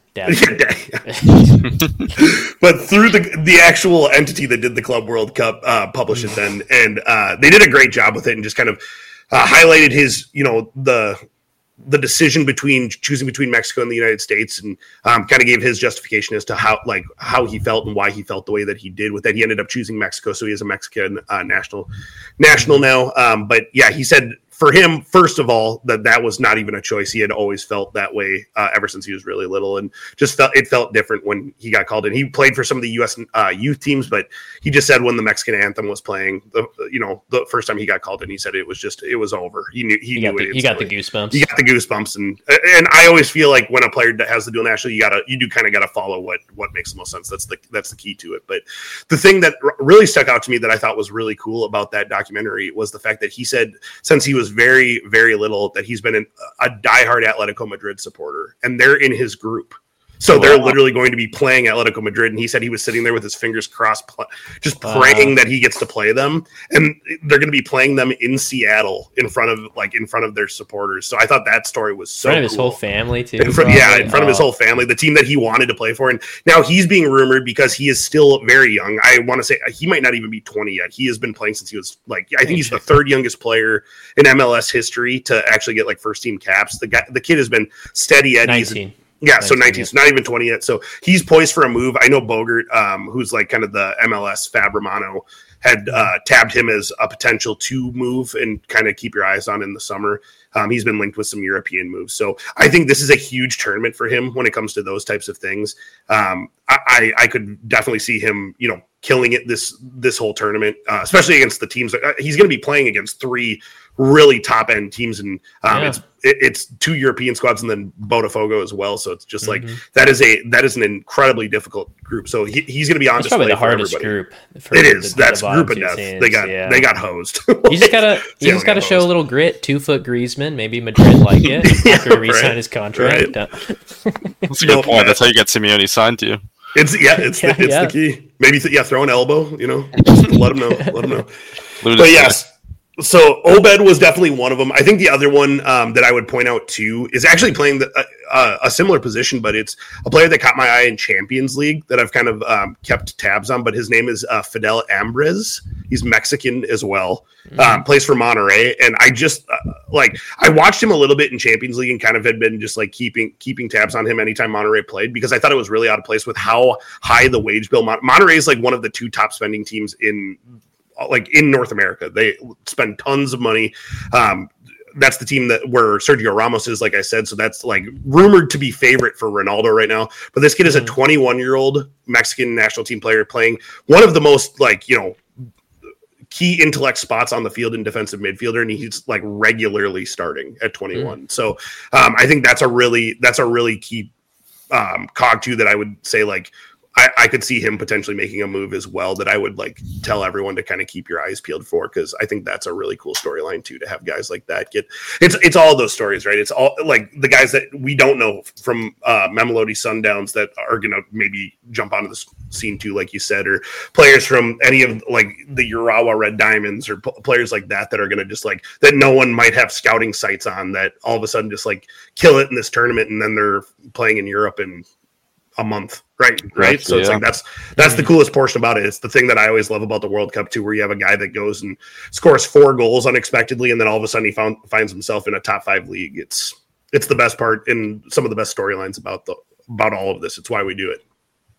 Speaker 2: But through the the actual entity that did the Club World Cup uh, published it then, and uh, they did a great job with it, and just kind of uh, highlighted his, you know, the the decision between choosing between Mexico and the United States, and um, kind of gave his justification as to how like how he felt and why he felt the way that he did with that. He ended up choosing Mexico, so he is a Mexican uh, national national now. Um, but yeah, he said. For him, first of all, that that was not even a choice. He had always felt that way uh, ever since he was really little, and just felt it felt different when he got called in. He played for some of the U S uh, youth teams, but he just said when the Mexican anthem was playing, the you know the first time he got called in, he said it was just it was over. He knew he,
Speaker 1: he
Speaker 2: knew
Speaker 1: got the,
Speaker 2: it.
Speaker 1: He got the goosebumps.
Speaker 2: He got the goosebumps, and and I always feel like when a player has the dual national, you gotta you do kind of gotta follow what what makes the most sense. That's the that's the key to it. But the thing that really stuck out to me that I thought was really cool about that documentary was the fact that he said since he was very very little that he's been an, a diehard Atletico Madrid supporter, and they're in his group. So wow. They're literally going to be playing Atletico Madrid, and he said he was sitting there with his fingers crossed, pl- just wow. praying that he gets to play them, and they're going to be playing them in Seattle in front of like in front of their supporters. So I thought that story was so
Speaker 1: in front of
Speaker 2: cool.
Speaker 1: his whole family too.
Speaker 2: In front, yeah, in front oh. of his whole family, the team that he wanted to play for, and now he's being rumored because he is still very young. I want to say he might not even be twenty yet. He has been playing since he was like I think he's the third youngest player in M L S history to actually get like first team caps. The guy, the kid has been steady Eddie.
Speaker 1: nineteen
Speaker 2: Yeah, so nineteen, so not even twenty yet. So he's poised for a move. I know Bogert, um, who's like kind of the M L S Fab Romano, had uh, tabbed him as a potential to move and kind of keep your eyes on in the summer. Um, he's been linked with some European moves. So I think this is a huge tournament for him when it comes to those types of things. Um, I, I, I could definitely see him, you know, killing it this this whole tournament, uh, especially against the teams. Uh, he's going to be playing against three really top end teams, and um, yeah. it's it, it's two European squads and then Botafogo as well. So it's just like mm-hmm. that is a that is an incredibly difficult group. So he, he's going to be on
Speaker 1: That's
Speaker 2: display
Speaker 1: probably the
Speaker 2: for
Speaker 1: hardest
Speaker 2: everybody.
Speaker 1: group.
Speaker 2: It is. The, That's the group of death. Teams, they got yeah. they got hosed. like,
Speaker 1: you just gotta you just gotta show hosed. a little grit. Two foot Griezmann, maybe Madrid like it
Speaker 2: yeah,
Speaker 1: after he resign
Speaker 2: right.
Speaker 1: his contract.
Speaker 2: Right.
Speaker 3: That's a good point. That's how you get Simeone signed to you.
Speaker 2: It's yeah, it's
Speaker 1: yeah,
Speaker 2: the, it's
Speaker 1: yeah.
Speaker 2: the key. Maybe th- yeah, throw an elbow. You know, just let him know. Let him know. But yes. So Obed was definitely one of them. I think the other one um, that I would point out too is actually playing the, uh, a similar position, but it's a player that caught my eye in Champions League that I've kind of um, kept tabs on. But his name is uh, Fidel Ambrez. He's Mexican as well. Mm-hmm. Um, plays for Monterrey, and I just uh, like I watched him a little bit in Champions League and kind of had been just like keeping keeping tabs on him anytime Monterrey played because I thought it was really out of place with how high the wage bill. Mon- Monterrey is like one of the two top spending teams in. Like in North America, they spend tons of money. Um, that's the team that where Sergio Ramos is, like I said. So that's like rumored to be favorite for Ronaldo right now. But this kid is a twenty-one year old Mexican national team player playing one of the most like, you know, key intellect spots on the field in defensive midfielder. And he's like regularly starting at twenty-one. Mm. So um, I think that's a really, that's a really key um, cog too, that I would say like, I, I could see him potentially making a move as well that I would like tell everyone to kind of keep your eyes peeled for, because I think that's a really cool storyline too, to have guys like that get it's it's all those stories, right? It's all like the guys that we don't know from uh Mamelodi Sundowns that are gonna maybe jump onto the scene too, like you said, or players from any of like the Urawa Red Diamonds or p- players like that that are gonna just like that no one might have scouting sites on, that all of a sudden just like kill it in this tournament and then they're playing in Europe and a month, right? Right. So yeah. It's like that's that's the coolest portion about it. It's the thing that I always love about the World Cup too, where you have a guy that goes and scores four goals unexpectedly, and then all of a sudden he found finds himself in a top five league. It's it's the best part and some of the best storylines about the about all of this. It's why we do it.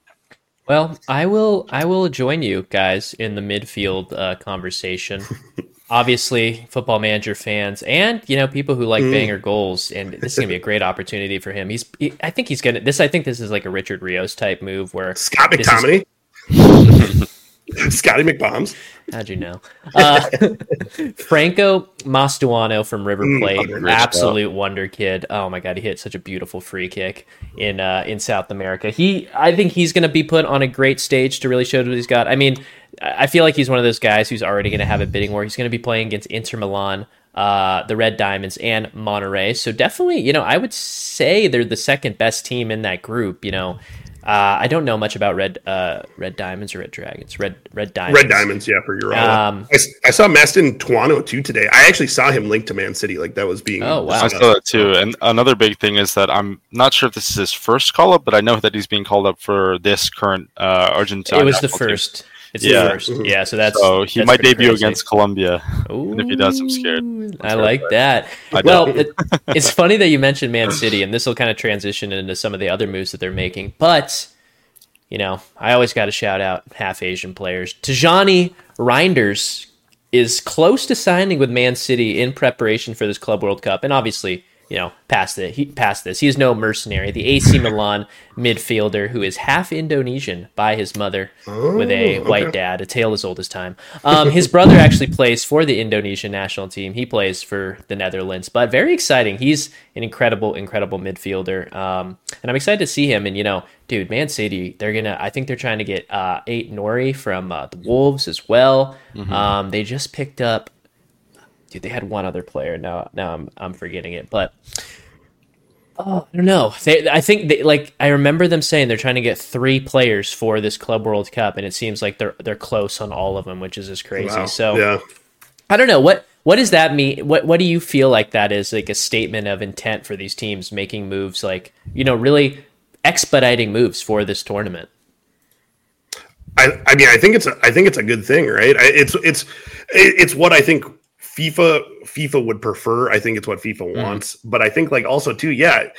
Speaker 1: Well, I will I will join you guys in the midfield uh, conversation. Obviously, Football Manager fans and, you know, people who like mm. banger goals, and this is gonna be a great opportunity for him. He's, he, I think he's gonna. This, I think, this is like a Richard Rios type move where
Speaker 2: Scott McTominay, is... Scotty McBombs.
Speaker 1: How'd you know? Uh, Franco Mastuano from River Plate, mm, absolute wonder kid. Oh my god, he hit such a beautiful free kick in uh, in South America. He, I think he's gonna be put on a great stage to really show what he's got. I mean. I feel like he's one of those guys who's already going to have a bidding war. He's going to be playing against Inter Milan, uh, the Red Diamonds, and Monterrey. So definitely, you know, I would say they're the second best team in that group. You know, uh, I don't know much about Red uh, Red Diamonds or Red Dragons. Red Red Diamonds.
Speaker 2: Red Diamonds, yeah, for Urawa. Um, I, I saw Mastin Tuano too today. I actually saw him linked to Man City. Like that was being.
Speaker 1: Oh wow!
Speaker 3: I saw that too. And another big thing is that I'm not sure if this is his first call up, but I know that he's being called up for this current uh, Argentine.
Speaker 1: It was the first. Team. It's
Speaker 3: yeah.
Speaker 1: the first. Yeah, so that's
Speaker 3: so he
Speaker 1: that's
Speaker 3: might debut
Speaker 1: crazy.
Speaker 3: against Colombia.
Speaker 1: Ooh,
Speaker 3: and if he does, I'm scared.
Speaker 1: I like that. I well, it, it's funny that you mentioned Man City, and this will kind of transition into some of the other moves that they're making. But you know, I always got to shout out half Asian players. Tijani Reinders is close to signing with Man City in preparation for this Club World Cup, and obviously, you know, past it, he past this, he is no mercenary. The A C Milan midfielder who is half Indonesian by his mother, oh, with a white okay. dad, a tale as old as time. Um, his brother actually plays for the Indonesian national team. He plays for the Netherlands, but very exciting. He's an incredible, incredible midfielder, um, and I'm excited to see him. And you know, dude, Man City, they're gonna. I think they're trying to get uh, Ait Nori from uh, the Wolves as well. Mm-hmm. Um, they just picked up. Dude, they had one other player. Now, now I'm I'm forgetting it, but oh, I don't know. They, I think they, like I remember them saying they're trying to get three players for this Club World Cup, and it seems like they're they're close on all of them, which is just crazy. Wow. So,
Speaker 2: yeah.
Speaker 1: I don't know what what does that mean. What what do you feel like that is like a statement of intent for these teams making moves, like you know, really expediting moves for this tournament?
Speaker 2: I I mean, I think it's a, I think it's a good thing, right? I, it's it's it's what I think. FIFA FIFA would prefer. I think it's what FIFA wants. Mm. But I think like also too, yeah,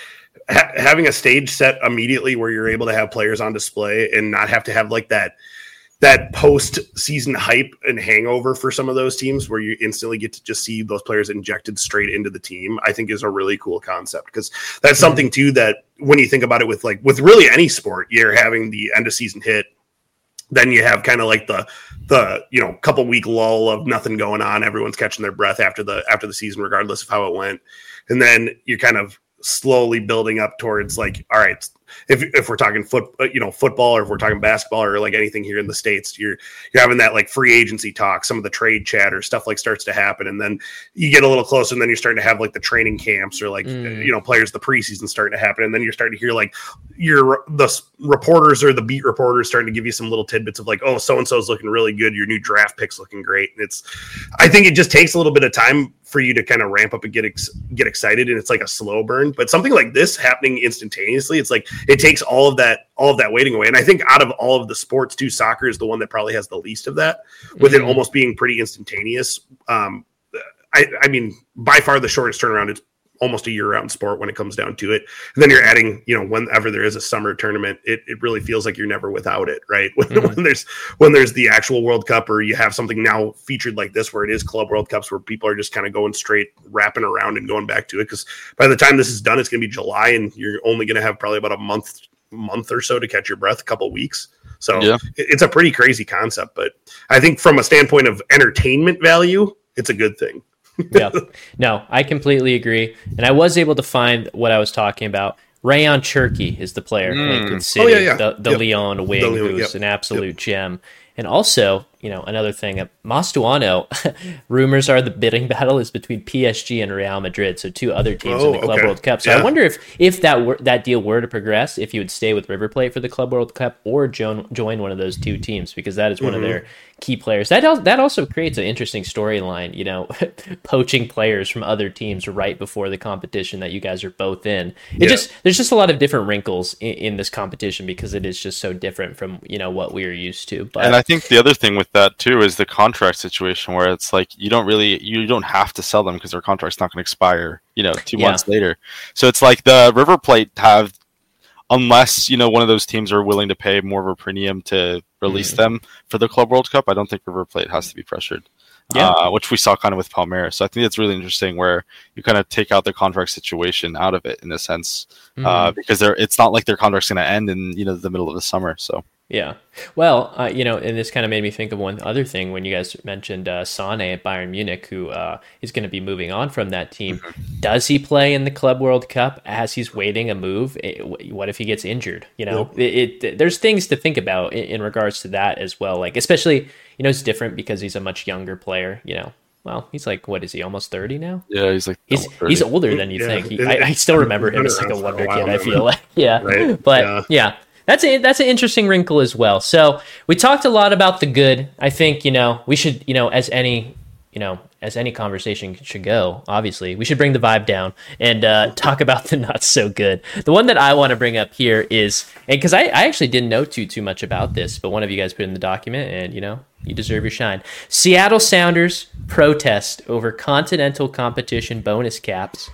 Speaker 2: ha- having a stage set immediately where you're able to have players on display and not have to have like that that post-season hype and hangover for some of those teams where you instantly get to just see those players injected straight into the team, I think is a really cool concept, because that's mm-hmm. something too that when you think about it with like with really any sport, you're having the end of season hit, then you have kind of like the the you know couple week lull of nothing going on, everyone's catching their breath after the after the season regardless of how it went, and then you're kind of slowly building up towards like, all right, if if we're talking foot, you know, football, or if we're talking basketball, or like anything here in the States, you're you're having that like free agency talk, some of the trade chatter stuff like starts to happen, and then you get a little closer, and then you're starting to have like the training camps, or like mm. you know players, the preseason starting to happen, and then you're starting to hear like your the reporters or the beat reporters starting to give you some little tidbits of like, oh, so and so is looking really good, your new draft pick's looking great, and it's, I think it just takes a little bit of time for you to kind of ramp up and get ex- get excited, and it's like a slow burn. But something like this happening instantaneously, it's like it takes all of that all of that waiting away. And I think out of all of the sports too, soccer is the one that probably has the least of that, with mm-hmm. it almost being pretty instantaneous. Um, I, I mean, by far the shortest turnaround is almost a year-round sport when it comes down to it. And then you're adding, you know, whenever there is a summer tournament, it, it really feels like you're never without it, right? When, mm-hmm. when there's when there's the actual World Cup, or you have something now featured like this where it is Club World Cups, where people are just kind of going straight, wrapping around and going back to it. Because by the time this is done, it's going to be July, and you're only going to have probably about a month month or so to catch your breath, a couple weeks. So yeah. It's a pretty crazy concept, but I think from a standpoint of entertainment value, it's a good thing.
Speaker 1: Yeah, no, I completely agree. And I was able to find what I was talking about. Rayon Cherki is the player mm. linked with City, oh, yeah, yeah. the, the yep. Lyon wing, the Lyon, who's yep. an absolute yep. gem. And also, you know, another thing, uh, Mastuano, rumors are the bidding battle is between P S G and Real Madrid, so two other teams oh, in the Club okay. World Cup. So yeah. I wonder if if that were, that deal were to progress, if he would stay with River Plate for the Club World Cup or join, join one of those two teams, because that is one mm-hmm. of their key players. That al- that also creates an interesting storyline, you know, poaching players from other teams right before the competition that you guys are both in. It yeah. just there's just a lot of different wrinkles in, in this competition, because it is just so different from, you know, what we are used to. But
Speaker 3: and I think the other thing with that too is the contract situation, where it's like you don't really you don't have to sell them because their contract's not going to expire, you know, two yeah. months later. So it's like the River Plate have, unless, you know, one of those teams are willing to pay more of a premium to release mm. them for the Club World Cup, I don't think River Plate has to be pressured. Yeah, uh, which we saw kind of with Palmeiras. So I think it's really interesting where you kind of take out the contract situation out of it in a sense, mm. uh, because they're it's not like their contract's going to end in, you know, the middle of the summer. So.
Speaker 1: Yeah. Well, uh, you know, and this kind of made me think of one other thing when you guys mentioned uh, Sane at Bayern Munich, who uh, is going to be moving on from that team. Mm-hmm. Does he play in the Club World Cup as he's waiting a move? It, what if he gets injured? You know, yep. it, it, there's things to think about in, in regards to that as well. Like, especially, you know, it's different because he's a much younger player, you know. Well, he's like, what is he, almost thirty now?
Speaker 3: Yeah, he's like
Speaker 1: he's he's older than you yeah. think. He, I, I still remember him as like a wonder kid, I feel like. Yeah. Right? But yeah. yeah. That's a, that's an interesting wrinkle as well. So we talked a lot about the good. I think, you know, we should, you know, as any, you know, as any conversation should go, obviously, we should bring the vibe down and uh, talk about the not so good. The one that I want to bring up here is, and because I, I actually didn't know too, too much about this, but one of you guys put in the document, and, you know, you deserve your shine. Seattle Sounders protest over continental competition bonus caps.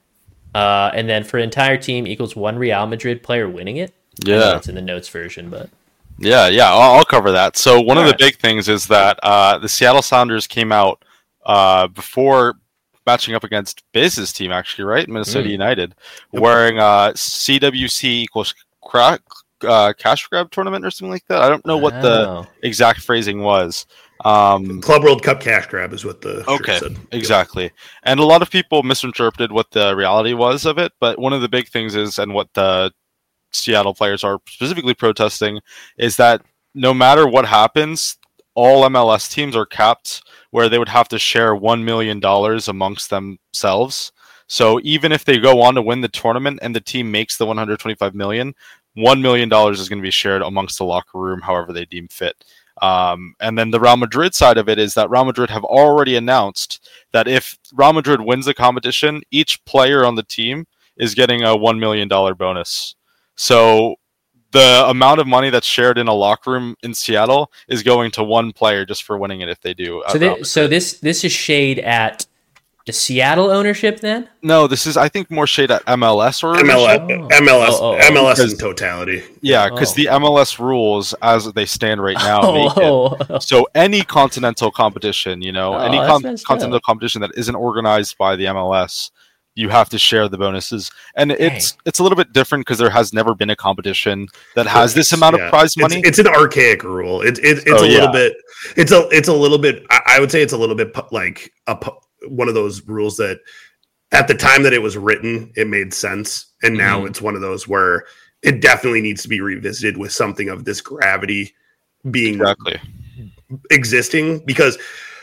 Speaker 1: Uh, and then for entire team equals one Real Madrid player winning it.
Speaker 3: Yeah,
Speaker 1: it's in the notes version, but
Speaker 3: yeah, yeah, I'll, I'll cover that. So one All of right. the big things is that uh, the Seattle Sounders came out uh, before matching up against Biz's team, actually, right? Minnesota mm. United, yep. wearing uh, C W C equals crack, uh, cash grab tournament or something like that. I don't know what oh. the exact phrasing was. Um,
Speaker 2: Club World Cup cash grab is what the
Speaker 3: okay,
Speaker 2: shirt said.
Speaker 3: Exactly. Yep. And a lot of people misinterpreted what the reality was of it, but one of the big things is, and what the Seattle players are specifically protesting, is that no matter what happens, all M L S teams are capped where they would have to share one million dollars amongst themselves. So even if they go on to win the tournament and the team makes the one hundred twenty-five million dollars, one million dollars is going to be shared amongst the locker room however they deem fit. Um, and then the Real Madrid side of it is that Real Madrid have already announced that if Real Madrid wins the competition, each player on the team is getting a one million dollars bonus. So the amount of money that's shared in a locker room in Seattle is going to one player just for winning it if they do.
Speaker 1: So, this, so this this is shade at The Seattle ownership then?
Speaker 3: No, this is I think more shade at M L S or
Speaker 2: M L S,
Speaker 1: Oh.
Speaker 2: M L S,
Speaker 1: Oh, oh, oh.
Speaker 2: M L S in
Speaker 3: Because-
Speaker 2: totality.
Speaker 3: Yeah, because
Speaker 1: Oh.
Speaker 3: the M L S rules as they stand right now make it
Speaker 1: Oh,
Speaker 3: so any continental competition, you know,
Speaker 1: Oh,
Speaker 3: any
Speaker 1: that's
Speaker 3: con-
Speaker 1: messed
Speaker 3: continental
Speaker 1: up.
Speaker 3: competition that isn't organized by the M L S, you have to share the bonuses. And it's it's a little bit different because there has never been a competition that has this amount
Speaker 2: Yeah.
Speaker 3: of prize
Speaker 2: It's,
Speaker 3: money.
Speaker 2: it's an archaic rule. It's it, it's
Speaker 3: Oh,
Speaker 2: a little
Speaker 3: yeah.
Speaker 2: bit. It's a it's a little bit. I, I would say it's a little bit pu- like a pu- one of those rules that at the time that it was written, it made sense, and now
Speaker 1: Mhm.
Speaker 2: it's one of those where it definitely needs to be revisited with something of this gravity being
Speaker 3: Exactly.
Speaker 2: existing, because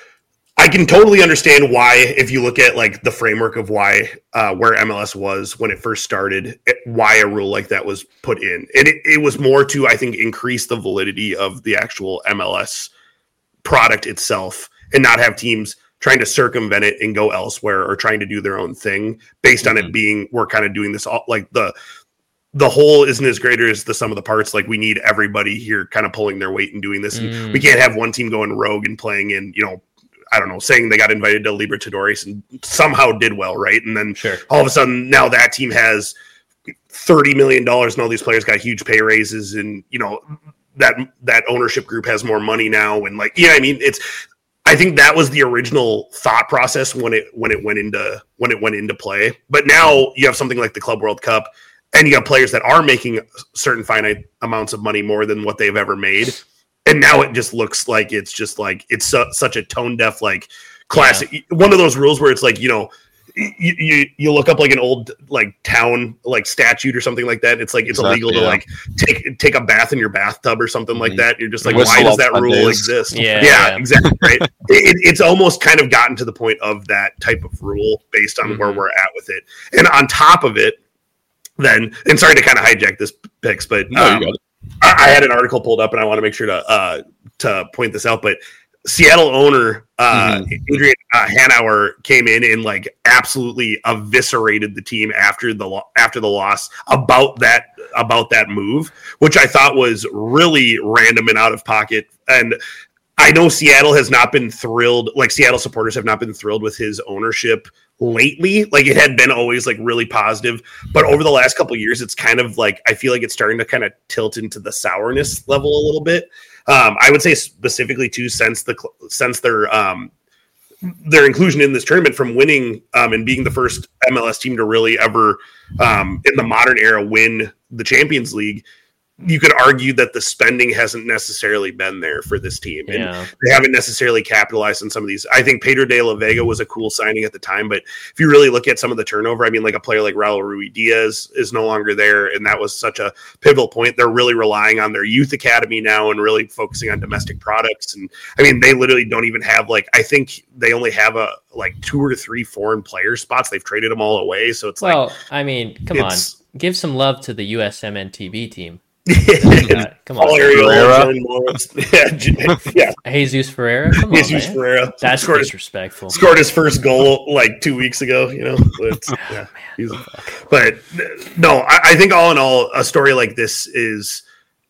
Speaker 2: I can totally understand why, if you look at like the framework of why uh, where M L S was when it first started, it- why a rule like that was put in. And it, it was more to, I think, increase the validity of the actual M L S product itself and not have teams trying to circumvent it and go elsewhere or trying to do their own thing based on
Speaker 3: Mhm.
Speaker 2: it being, we're kind of doing this all like the the whole isn't as great as the sum of the parts. Like we need everybody here kind of pulling their weight and doing this. And
Speaker 1: Mm.
Speaker 2: we can't have one team going rogue and playing in, you know, I don't know, saying they got invited to Libertadores and somehow did well, right? And then
Speaker 1: Sure.
Speaker 2: all of a sudden now that team has thirty million dollars and all these players got huge pay raises, and you know that that ownership group has more money now, and like, yeah, I mean, it's I think that was the original thought process when it when it went into when it went into play. But now you have something like the Club World Cup, and you got players that are making certain finite amounts of money more than what they've ever made. And now it just looks like it's just like it's su- such a tone deaf, like classic, one of those rules where it's like, you know, you, you you look up like an old like town like statute or something like that. And it's like it's
Speaker 3: Exactly,
Speaker 2: illegal to
Speaker 3: yeah.
Speaker 2: like take take a bath in your bathtub or something like
Speaker 3: Mhm.
Speaker 2: that. You're just like,
Speaker 3: Whistle
Speaker 2: why does
Speaker 3: on
Speaker 2: that rule
Speaker 3: Sundays.
Speaker 2: exist?
Speaker 1: Yeah,
Speaker 2: yeah,
Speaker 1: yeah.
Speaker 2: exactly. Right. it, it's almost kind of gotten to the point of that type of rule based on where
Speaker 1: Mhm.
Speaker 2: we're at with it. And on top of it, then, and sorry to kind of hijack this picks, but
Speaker 3: No, you
Speaker 2: um,
Speaker 3: got it.
Speaker 2: I, I had an article pulled up and I want to make sure to uh, to point this out, but Seattle owner uh, Adrian uh, Hanauer came in and like absolutely eviscerated the team after the lo- after the loss about that about that move, which I thought was really random and out of pocket. And I know Seattle has not been thrilled, like Seattle supporters have not been thrilled with his ownership lately. Like it had been always like really positive, but over the last couple of years, it's kind of like I feel like it's starting to kind of tilt into the sourness level a little bit. Um, I would say specifically too, since the since their um, their inclusion in this tournament from winning um, and being the first M L S team to really ever um, in the modern era win the Champions League. You could argue that the spending hasn't necessarily been there for this team. And
Speaker 1: Yeah.
Speaker 2: they haven't necessarily capitalized on some of these. I think Pedro de la Vega was a cool signing at the time, but if you really look at some of the turnover, I mean, like a player like Raul Rui Diaz is no longer there, and that was such a pivotal point. They're really relying on their youth academy now and really focusing on domestic products. And I mean, they literally don't even have like, I think they only have a like two or three foreign player spots. They've traded them all away. So it's
Speaker 1: Well, I mean, come on.
Speaker 2: It's-
Speaker 1: Give some love to the U S M N T V team.
Speaker 2: like,
Speaker 1: Uh, come
Speaker 2: Paul
Speaker 1: on.
Speaker 2: Arriola,
Speaker 3: Ferreira.
Speaker 2: Jordan Lawrence. yeah, J- yeah,
Speaker 1: Jesus Ferreira? Come on,
Speaker 2: Jesus
Speaker 1: man.
Speaker 2: Ferreira.
Speaker 1: That's
Speaker 2: scored,
Speaker 1: disrespectful.
Speaker 2: scored his first goal like two weeks ago. You know, but, yeah, he's, but no, I, I think all in all, a story like this is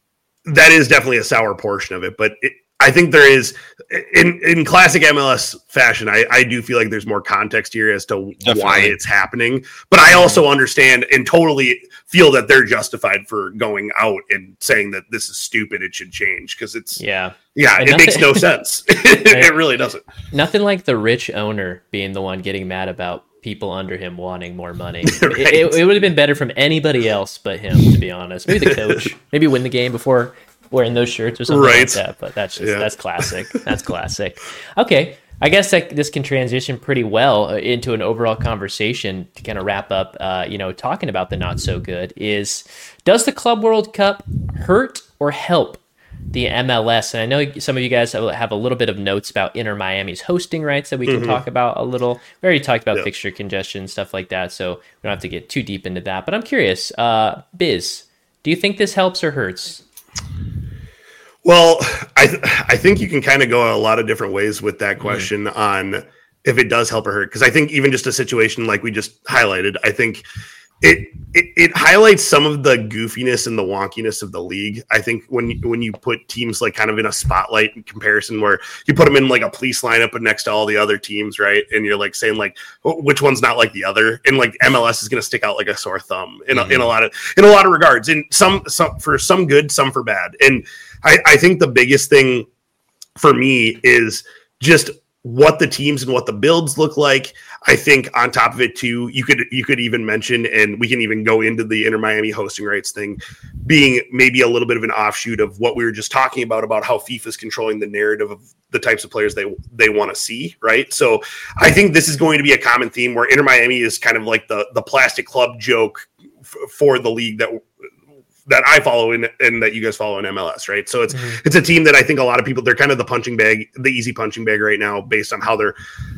Speaker 2: that is definitely a sour portion of it. But it, I think there is in in classic M L S fashion. I, I do feel like there's more context here as to
Speaker 3: Definitely.
Speaker 2: why it's happening. But I also understand and totally feel that they're justified for going out and saying that this is stupid. It should change because it's
Speaker 1: Yeah.
Speaker 2: yeah,
Speaker 1: And
Speaker 2: it makes
Speaker 1: nothing-
Speaker 2: no sense. it really doesn't.
Speaker 1: Nothing like the rich owner being the one getting mad about people under him wanting more money.
Speaker 2: Right.
Speaker 1: It, it, it would have been better from anybody else but him, to be honest. Maybe the coach. Maybe win the game before wearing those shirts or something like
Speaker 2: Right.
Speaker 1: that. But that's just
Speaker 2: Yeah.
Speaker 1: that's classic. That's classic. Okay. I guess that this can transition pretty well uh, into an overall conversation to kind of wrap up, uh, you know, talking about the not so good is, does the Club World Cup hurt or help the M L S? And I know some of you guys have have a little bit of notes about Inter Miami's hosting rights that we can talk about a little. We already talked about
Speaker 2: Yeah.
Speaker 1: fixture congestion, stuff like that, so we don't have to get too deep into that. But I'm curious, uh, Biz, do you think this helps or hurts?
Speaker 2: Well, I th- I think you can kind of go a lot of different ways with that question mm. on if it does help or hurt. Because I think even just a situation like we just highlighted, I think it, it it highlights some of the goofiness and the wonkiness of the league. I think when you, when you put teams like kind of in a spotlight in comparison, where you put them in like a police lineup next to all the other teams, right? And you're like saying like which one's not like the other, and like M L S is going to stick out like a sore thumb in a, mm-hmm. in a lot of in a lot of regards, and some some for some good, some for bad. And I, I think the biggest thing for me is just what the teams and what the builds look like. I think on top of it too, you could you could even mention, and we can even go into the Inter Miami hosting rights thing being maybe a little bit of an offshoot of what we were just talking about, about how FIFA is controlling the narrative of the types of players they they want to see, right? So I think this is going to be a common theme where Inter Miami is kind of like the the plastic club joke f- for the league that that I follow in and that you guys follow in M L S, right? So it's mm-hmm. it's a team that I think a lot of people, they're kind of the punching bag, the easy punching bag right now based on how they're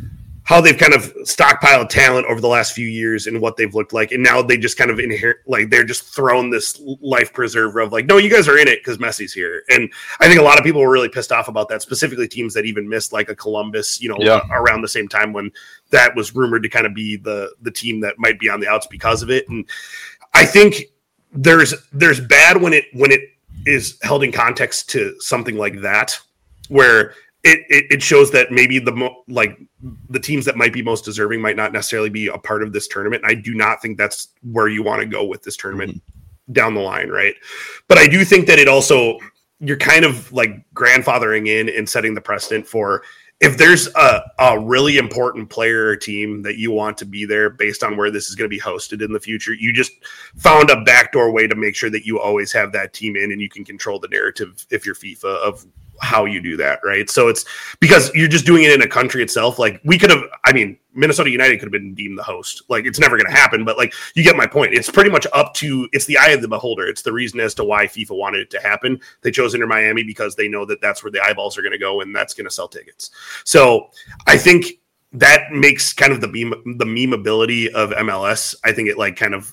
Speaker 2: how they've kind of stockpiled talent over the last few years and what they've looked like. And now they just kind of inherit, like they're just thrown this life preserver of like, no, you guys are in it because Messi's here. And I think a lot of people were really pissed off about that, specifically teams that even missed like a Columbus, you know, yeah. around the same time when that was rumored to kind of be the the team that might be on the outs because of it. And I think there's there's bad when it when it is held in context to something like that, where It, it it shows that maybe the mo- like the teams that might be most deserving might not necessarily be a part of this tournament. I do not think that's where you want to go with this tournament mm-hmm. down the line, right? But I do think that it also, you're kind of like grandfathering in and setting the precedent for if there's a, a really important player or team that you want to be there based on where this is going to be hosted in the future, you just found a backdoor way to make sure that you always have that team in and you can control the narrative if you're FIFA of how you do that, right? So it's because you're just doing it in a country itself. Like we could have, I mean, Minnesota United could have been deemed the host. Like it's never going to happen, but like you get my point. It's pretty much up to, it's the eye of the beholder. It's the reason as to why FIFA wanted it to happen. They chose Inter Miami because they know that that's where the eyeballs are going to go and that's going to sell tickets. So I think that makes kind of the meme, the memeability of M L S. I think it like kind of,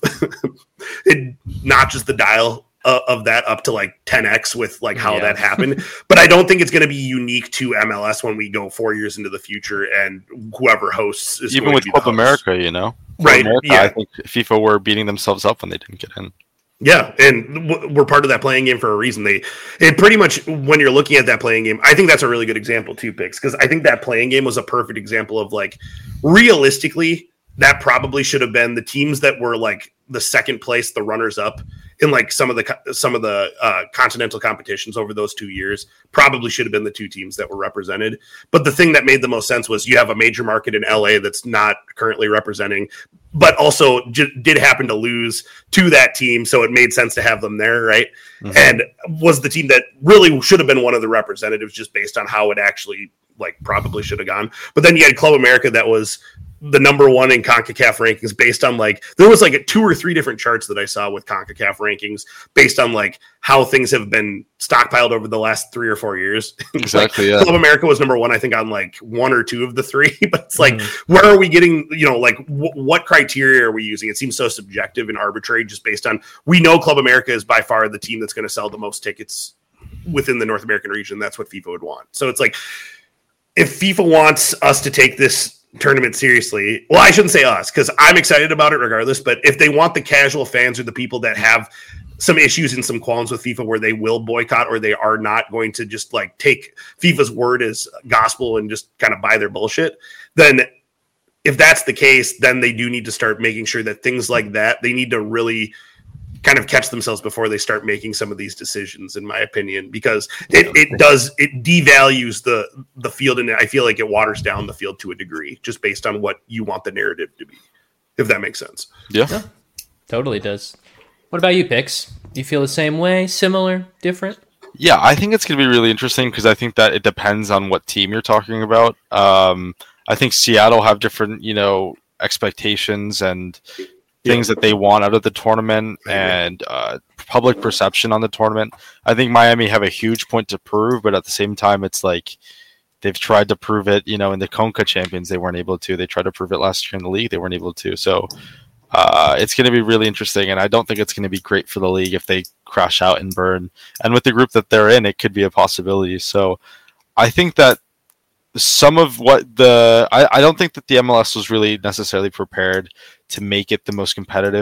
Speaker 2: it notches the dial of that up to like ten x with like how yeah. that happened. But I don't think it's going to be unique to M L S when we go four years into the future and whoever hosts is
Speaker 3: even with Club America, you know,
Speaker 2: right?
Speaker 3: America,
Speaker 2: yeah,
Speaker 3: I think FIFA were beating themselves up when they didn't get in.
Speaker 2: Yeah, and w- we're part of that playing game for a reason. They, it pretty much when you're looking at that playing game, I think that's a really good example too, Pix, because I think that playing game was a perfect example of like realistically that probably should have been the teams that were like the second place, the runners up in like some of the some of the uh, continental competitions over those two years probably should have been the two teams that were represented. But the thing that made the most sense was you have a major market in L A that's not currently representing, but also j- did happen to lose to that team, so it made sense to have them there, right? Mm-hmm. And was the team that really should have been one of the representatives just based on how it actually like probably should have gone. But then you had Club America that was the number one in CONCACAF rankings based on like, there was like a two or three different charts that I saw with CONCACAF rankings based on like how things have been stockpiled over the last three or four years.
Speaker 3: Exactly.
Speaker 2: Like,
Speaker 3: yeah.
Speaker 2: Club America was number one, I think on like one or two of the three, but it's like, mm-hmm. where are we getting, you know, like w- what criteria are we using? It seems so subjective and arbitrary just based on, we know Club America is by far the team that's going to sell the most tickets within the North American region. That's what FIFA would want. So it's like, if FIFA wants us to take this tournament seriously, well, I shouldn't say us because I'm excited about it regardless, but if they want the casual fans or the people that have some issues and some qualms with FIFA where they will boycott or they are not going to just like take FIFA's word as gospel and just kind of buy their bullshit, then if that's the case, then they do need to start making sure that things like that, they need to really kind of catch themselves before they start making some of these decisions, in my opinion, because it, it does, it devalues the, the field. And I feel like it waters down the field to a degree just based on what you want the narrative to be, if that makes sense.
Speaker 3: Yeah,
Speaker 1: yeah totally does. What about you, Pix? Do you feel the same way, similar, different?
Speaker 3: Yeah, I think it's going to be really interesting because I think that it depends on what team you're talking about. Um, I think Seattle have different, you know, expectations and things that they want out of the tournament and uh, public perception on the tournament. I think Miami have a huge point to prove, but at the same time, it's like they've tried to prove it, you know, in the CONCA champions, they weren't able to. They tried to prove it last year in the league. They weren't able to. So uh, it's going to be really interesting. And I don't think it's going to be great for the league if they crash out and burn. And with the group that they're in, it could be a possibility. So I think that some of what the I, I don't think that the M L S was really necessarily prepared to make it the most competitive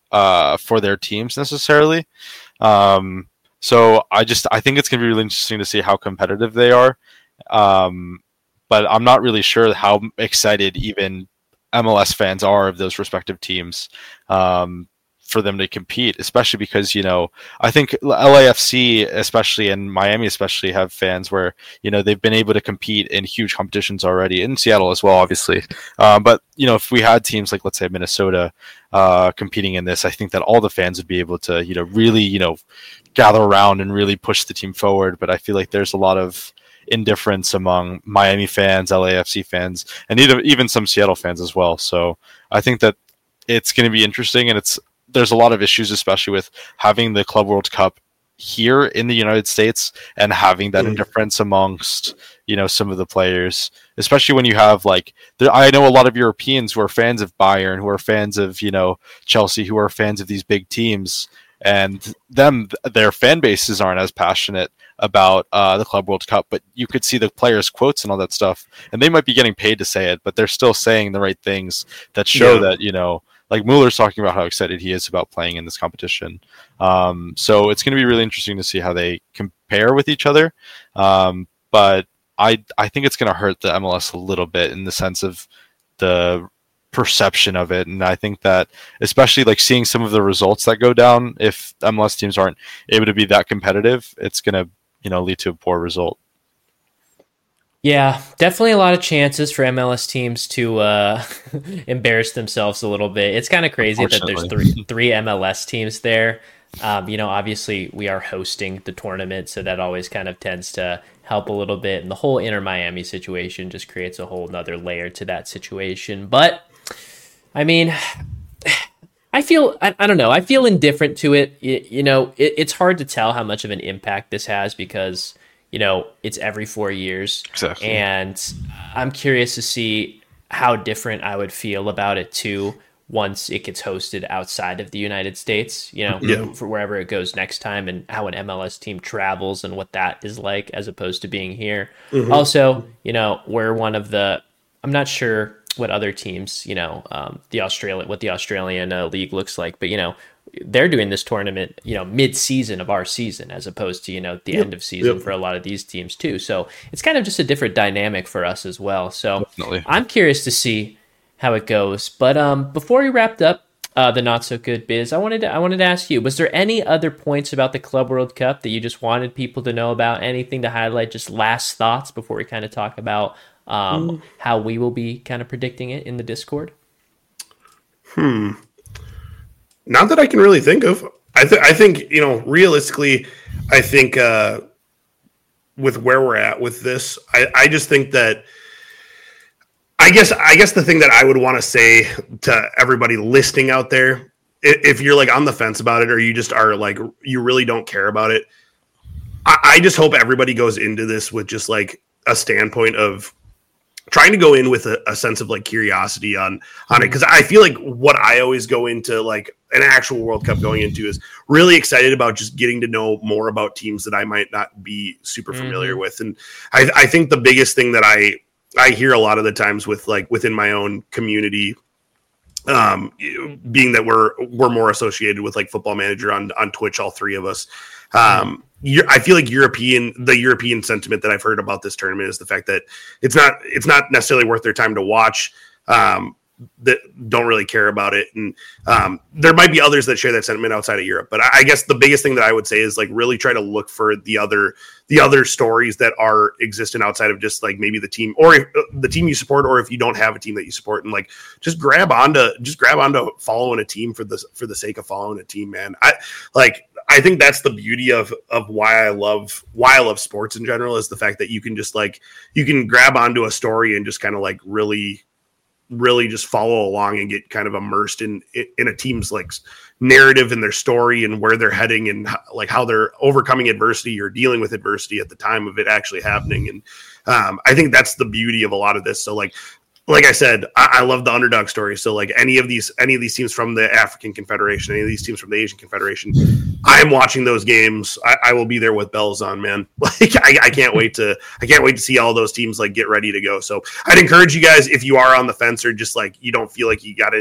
Speaker 3: uh, for their teams necessarily. Um, so I just I think it's going to be really interesting to see how competitive they are. Um, but I'm not really sure how excited even M L S fans are of those respective teams um, for them to compete, especially because, you know, I think L A F C especially and Miami especially have fans where, you know, they've been able to compete in huge competitions already, in Seattle as well, obviously. Uh, but, you know, if we had teams like, let's say, Minnesota uh, competing in this, I think that all the fans would be able to, you know, really, you know, gather around and really push the team forward. But I feel like there's a lot of indifference among Miami fans, L A F C fans, and even even some Seattle fans as well. So I think that it's going to be interesting, and it's there's a lot of issues, especially with having the Club World Cup here in the United States and having that mm. indifference amongst, you know, some of the players, especially when you have like, there, I know a lot of Europeans who are fans of Bayern, who are fans of, you know, Chelsea, who are fans of these big teams, and them, their fan bases aren't as passionate about uh, the Club World Cup, but you could see the players' quotes and all that stuff, and they might be getting paid to say it, but they're still saying the right things that show yeah. that, you know, like Mueller's talking about how excited he is about playing in this competition. Um, so it's going to be really interesting to see how they compare with each other. Um, but I I think it's going to hurt the M L S a little bit in the sense of the perception of it. And I think that especially like seeing some of the results that go down, if M L S teams aren't able to be that competitive, it's going to, you know, lead to a poor result.
Speaker 1: Yeah, definitely a lot of chances for M L S teams to uh, embarrass themselves a little bit. It's kind of crazy that there's three three M L S teams there. Um, you know, obviously we are hosting the tournament, so that always kind of tends to help a little bit. And the whole Inter Miami situation just creates a whole nother layer to that situation. But I mean, I feel, I, I don't know, I feel indifferent to it. You, you know, it, it's hard to tell how much of an impact this has because, you know, it's every four years.
Speaker 3: Exactly.
Speaker 1: And I'm curious to see how different I would feel about it too once it gets hosted outside of the United States, you know, yeah. for wherever it goes next time, and how an M L S team travels and what that is like as opposed to being here. Mm-hmm. Also, you know, we're one of the, I'm not sure what other teams, you know, um, the Australia, what the Australian uh, league looks like, but, you know, they're doing this tournament, you know, mid-season of our season, as opposed to, you know, the yep. end of season yep. for a lot of these teams too. So it's kind of just a different dynamic for us as well. So
Speaker 3: Definitely.
Speaker 1: I'm curious to see how it goes. But um, before we wrapped up uh, the Not So Good Biz, I wanted to I wanted to ask you: was there any other points about the Club World Cup that you just wanted people to know about? Anything to highlight? Just last thoughts before we kind of talk about um, mm. how we will be kind of predicting it in the Discord.
Speaker 2: Hmm. Not that I can really think of. I, th- I think, you know, realistically, I think uh, with where we're at with this, I, I just think that, I guess I guess the thing that I would want to say to everybody listening out there, if you're like on the fence about it, or you just are like, you really don't care about it, I, I just hope everybody goes into this with just like a standpoint of trying to go in with a, a sense of like curiosity on, on it. Cause I feel like what I always go into like an actual World Cup going into is really excited about just getting to know more about teams that I might not be super familiar mm-hmm. with. And I, I think the biggest thing that I, I hear a lot of the times with like within my own community, um, being that we're, we're more associated with like Football Manager on, on Twitch, all three of us, um, I feel like European, the European sentiment that I've heard about this tournament is the fact that it's not, it's not necessarily worth their time to watch, um, that don't really care about it. And um, there might be others that share that sentiment outside of Europe. But I, I guess the biggest thing that I would say is like really try to look for the other, the other stories that are existent outside of just like maybe the team or if, uh, the team you support, or if you don't have a team that you support, and like just grab onto, just grab onto following a team for the, for the sake of following a team, man. I like, I think that's the beauty of, of why I love, why I love sports in general, is the fact that you can just like, you can grab onto a story and just kind of like really, really just follow along and get kind of immersed in, in a team's like narrative and their story and where they're heading and how, like how they're overcoming adversity or dealing with adversity at the time of it actually happening. And um, I think that's the beauty of a lot of this. So like, Like I said, I, I love the underdog story. So like any of these, any of these teams from the African Confederation, any of these teams from the Asian Confederation, I'm watching those games. I, I will be there with bells on, man. Like I, I can't wait to, I can't wait to see all those teams like get ready to go. So I'd encourage you guys, if you are on the fence or just like, you don't feel like you got anything,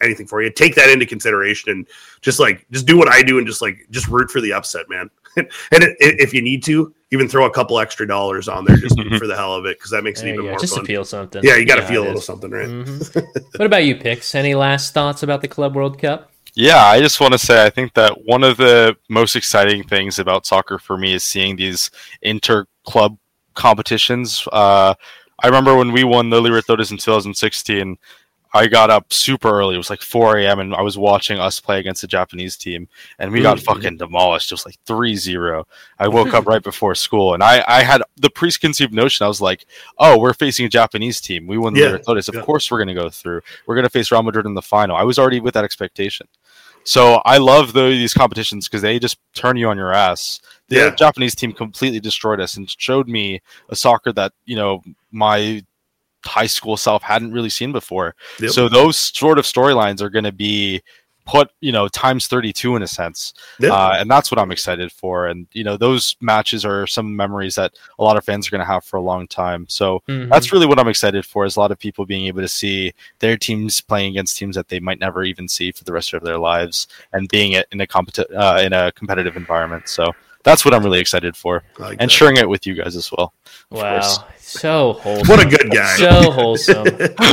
Speaker 2: anything for you. Take that into consideration and just like just do what I do and just like just root for the upset, man. And it, if you need to, even throw a couple extra dollars on there just for the hell of it, because that makes it
Speaker 1: There
Speaker 2: even
Speaker 1: you go.
Speaker 2: more
Speaker 1: just
Speaker 2: fun.
Speaker 1: to feel something.
Speaker 2: Yeah, you got to
Speaker 1: Yeah,
Speaker 2: feel
Speaker 1: it
Speaker 2: a little
Speaker 1: is.
Speaker 2: something, right?
Speaker 1: Mhm. What about you, Pix? Any last thoughts about the Club World Cup?
Speaker 3: Yeah, I just want to say I think that one of the most exciting things about soccer for me is seeing these inter-club competitions. Uh, I remember when we won the Libertadores in two thousand sixteen, I got up super early. It was like four a.m. and I was watching us play against the Japanese team, and we got
Speaker 2: Mm-hmm.
Speaker 3: fucking demolished. It was like three zero. I woke up right before school, and I, I had the preconceived notion. I was like, oh, we're facing a Japanese team. We won the
Speaker 2: Yeah,
Speaker 3: Libertadores. Of
Speaker 2: yeah.
Speaker 3: course we're going to go through. We're going to face Real Madrid in the final. I was already with that expectation. So I love the, these competitions because they just turn you on your ass. The
Speaker 2: Yeah.
Speaker 3: Japanese team completely destroyed us and showed me a soccer that, you know, my high school self hadn't really seen before.
Speaker 2: Yep.
Speaker 3: So those sort of storylines are going to be put, you know, times thirty-two in a sense.
Speaker 2: Yeah.
Speaker 3: Uh, and that's what I'm excited for. And, you know, those matches are some memories that a lot of fans are going to have for a long time. So
Speaker 1: Mhm.
Speaker 3: that's really what I'm excited for, is a lot of people being able to see their teams playing against teams that they might never even see for the rest of their lives, and being it in a competi- uh, in a competitive environment. So that's what I'm really excited for,
Speaker 2: I like
Speaker 3: and
Speaker 2: that.
Speaker 3: sharing it with you guys as well. Of
Speaker 1: Wow,
Speaker 3: course.
Speaker 1: so wholesome.
Speaker 2: What a good guy.
Speaker 1: So wholesome.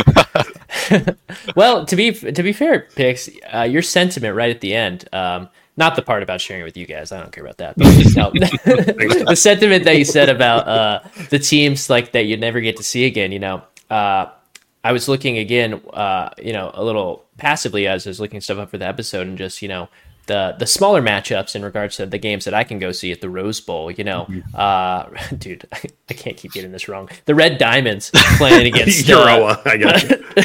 Speaker 1: Well, to be to be fair, Pix, uh, your sentiment right at the end, um, not the part about sharing it with you guys. I don't care about that. But just, no, the sentiment that you said about uh, the teams like that you'd never get to see again. You know, uh, I was looking again, uh, you know, a little passively as I was looking stuff up for the episode, and just you know. The, the smaller matchups in regards to the games that I can go see at the Rose Bowl, you know, uh, dude, I, I can't keep getting this wrong. The Red Diamonds playing against uh,
Speaker 2: Urawa, I got you.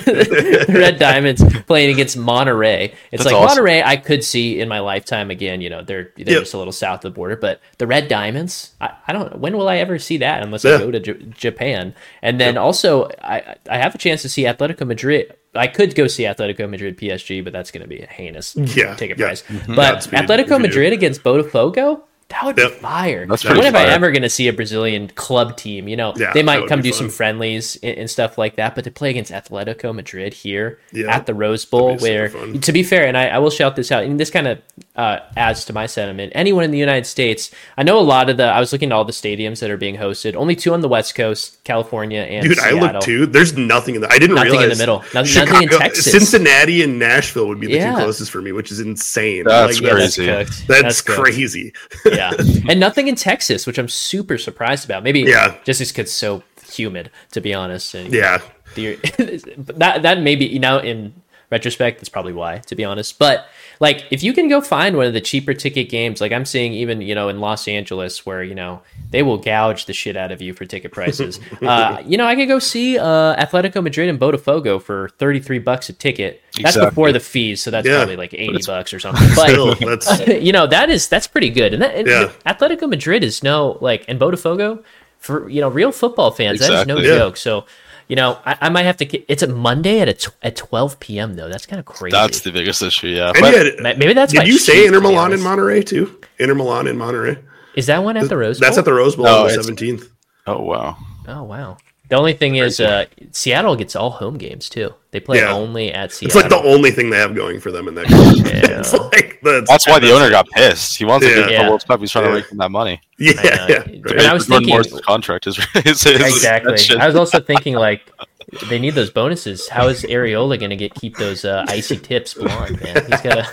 Speaker 1: the Red Diamonds playing against Monterey. It's
Speaker 3: That's
Speaker 1: like
Speaker 3: awesome.
Speaker 1: Monterey I could see in my lifetime again. You know, they're they're
Speaker 2: Yep.
Speaker 1: just a little south of the border, but the Red Diamonds, I, I don't. When will I ever see that unless
Speaker 2: Yeah.
Speaker 1: I go to J- Japan? And then also, I I have a chance to see Atletico Madrid. I could go see Atletico Madrid P S G, but that's going to be a heinous
Speaker 2: Yeah,
Speaker 1: ticket
Speaker 2: yeah.
Speaker 1: price.
Speaker 2: Mhm.
Speaker 1: But
Speaker 2: Godspeed, if
Speaker 1: Atletico
Speaker 2: you do.
Speaker 1: Madrid against Botafogo, that would
Speaker 2: Yep.
Speaker 1: be fire.
Speaker 3: That's
Speaker 1: when
Speaker 3: pretty
Speaker 1: am I
Speaker 3: fire.
Speaker 1: ever going to see a Brazilian club team? You know,
Speaker 2: Yeah,
Speaker 1: they
Speaker 2: that
Speaker 1: might
Speaker 2: would
Speaker 1: come
Speaker 2: be
Speaker 1: do
Speaker 2: fun.
Speaker 1: some friendlies and, and stuff like that, but to play against Atletico Madrid here
Speaker 2: Yeah,
Speaker 1: at the Rose Bowl,
Speaker 2: that'd be super
Speaker 1: where,
Speaker 2: fun.
Speaker 1: to be fair, and I, I will shout this out, and this kind of uh, adds to my sentiment. Anyone in the United States, I know a lot of the, I was looking at all the stadiums that are being hosted, only two on the West Coast, California and
Speaker 2: Dude,
Speaker 1: Seattle.
Speaker 2: I looked too. There's nothing in the. I didn't
Speaker 1: Nothing in
Speaker 2: realize
Speaker 1: the middle. Nothing-
Speaker 2: Chicago,
Speaker 1: nothing in Texas.
Speaker 2: Cincinnati and Nashville would be the
Speaker 1: Yeah.
Speaker 2: two closest for me, which is insane.
Speaker 3: That's
Speaker 2: Like,
Speaker 1: Yeah, that's
Speaker 3: crazy.
Speaker 1: cooked.
Speaker 2: That's,
Speaker 1: cooked.
Speaker 2: crazy.
Speaker 1: Yeah, and nothing in Texas, which I'm super surprised about. Maybe
Speaker 2: Yeah.
Speaker 1: just because it's so humid, to be honest. And,
Speaker 2: Yeah.
Speaker 1: the, that that may be, you know, in retrospect, that's probably why, to be honest. But like, if you can go find one of the cheaper ticket games, like I'm seeing even, you know, in Los Angeles, where, you know, they will gouge the shit out of you for ticket prices. uh, you know, I could go see uh, Atletico Madrid and Botafogo for thirty-three bucks a ticket. That's
Speaker 3: Exactly.
Speaker 1: before the fees, so that's
Speaker 2: Yeah.
Speaker 1: probably like eighty bucks or something. But
Speaker 2: Still, that's
Speaker 1: you know, that is that's pretty good. And, that, and
Speaker 2: Yeah.
Speaker 1: Atletico Madrid is no like, and Botafogo, for you know, real football fans, that is no
Speaker 3: Exactly.
Speaker 2: Yeah.
Speaker 1: joke. So, you know, I, I might have to. It's a Monday at a tw- at twelve p.m. though. That's kind of crazy.
Speaker 3: That's the biggest issue, yeah.
Speaker 2: and
Speaker 3: But
Speaker 2: yet,
Speaker 1: Ma- Maybe that's
Speaker 2: did
Speaker 1: my
Speaker 2: you say
Speaker 1: cheat,
Speaker 2: Inter
Speaker 1: to be
Speaker 2: Milan and
Speaker 1: honest.
Speaker 2: Monterey too? Inter Milan and Monterey.
Speaker 1: Is that one at the Rose Bowl?
Speaker 2: That's at the Rose Bowl
Speaker 3: No,
Speaker 2: on the
Speaker 3: it's-
Speaker 2: seventeenth.
Speaker 3: oh wow,
Speaker 1: Oh wow. The only thing is, uh, Seattle gets all home games too. They play
Speaker 2: Yeah.
Speaker 1: only at
Speaker 2: It's
Speaker 1: Seattle.
Speaker 2: like the only thing they have going for them in that. Group. It's like the,
Speaker 3: that's why the owner got pissed. He wants to
Speaker 2: Yeah.
Speaker 3: get
Speaker 1: Yeah.
Speaker 3: the World Cup. He's trying
Speaker 2: Yeah.
Speaker 3: to rake in that money.
Speaker 2: Yeah,
Speaker 1: I know.
Speaker 2: yeah.
Speaker 1: And
Speaker 2: Right.
Speaker 1: I was
Speaker 3: Jordan
Speaker 1: thinking-
Speaker 3: Morris's contract is is, is
Speaker 1: Exactly.
Speaker 3: mentioned.
Speaker 1: I was also thinking like they need those bonuses. How is Areola going to get keep those uh, icy tips blonde, man? He's got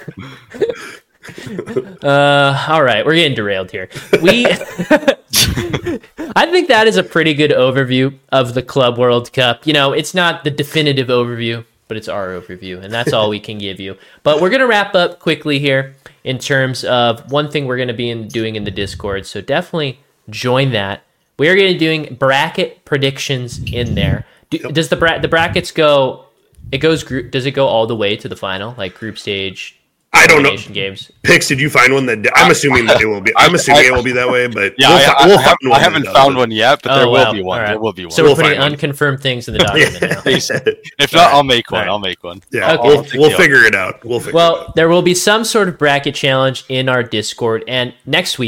Speaker 1: to. uh, all right, we're getting derailed here. We, I think that is a pretty good overview of the Club World Cup. You know, it's not the definitive overview, but it's our overview, and that's all we can give you. But we're gonna wrap up quickly here in terms of one thing we're gonna be in, doing in the Discord. So definitely join that. We are gonna be doing bracket predictions in there. Do, Does the bra- the brackets go? It goes group. Does it go all the way to the final, like group stage?
Speaker 2: I don't know.
Speaker 1: elimination games.
Speaker 2: Pix, did you find one that? I'm assuming that it will be. I'm assuming it will be that way, but
Speaker 3: Yeah,
Speaker 2: we'll,
Speaker 3: I,
Speaker 2: fi-
Speaker 3: I,
Speaker 2: we'll
Speaker 3: I,
Speaker 2: find
Speaker 3: I
Speaker 2: one that
Speaker 3: haven't
Speaker 2: does
Speaker 3: found
Speaker 2: it.
Speaker 3: one yet, but
Speaker 1: Oh,
Speaker 3: there will
Speaker 1: wow.
Speaker 3: be one.
Speaker 1: All right.
Speaker 3: There will be one.
Speaker 1: So
Speaker 2: We'll
Speaker 1: we're putting
Speaker 2: find one.
Speaker 1: unconfirmed things in the document now.
Speaker 3: If not, I'll make one.
Speaker 1: All right.
Speaker 3: I'll make one.
Speaker 2: Yeah,
Speaker 1: Okay.
Speaker 2: we'll,
Speaker 3: I'll take
Speaker 2: we'll
Speaker 3: the
Speaker 2: figure it out. We'll figure it
Speaker 1: Well,
Speaker 2: out.
Speaker 1: there will be some sort of bracket challenge in our Discord, and next week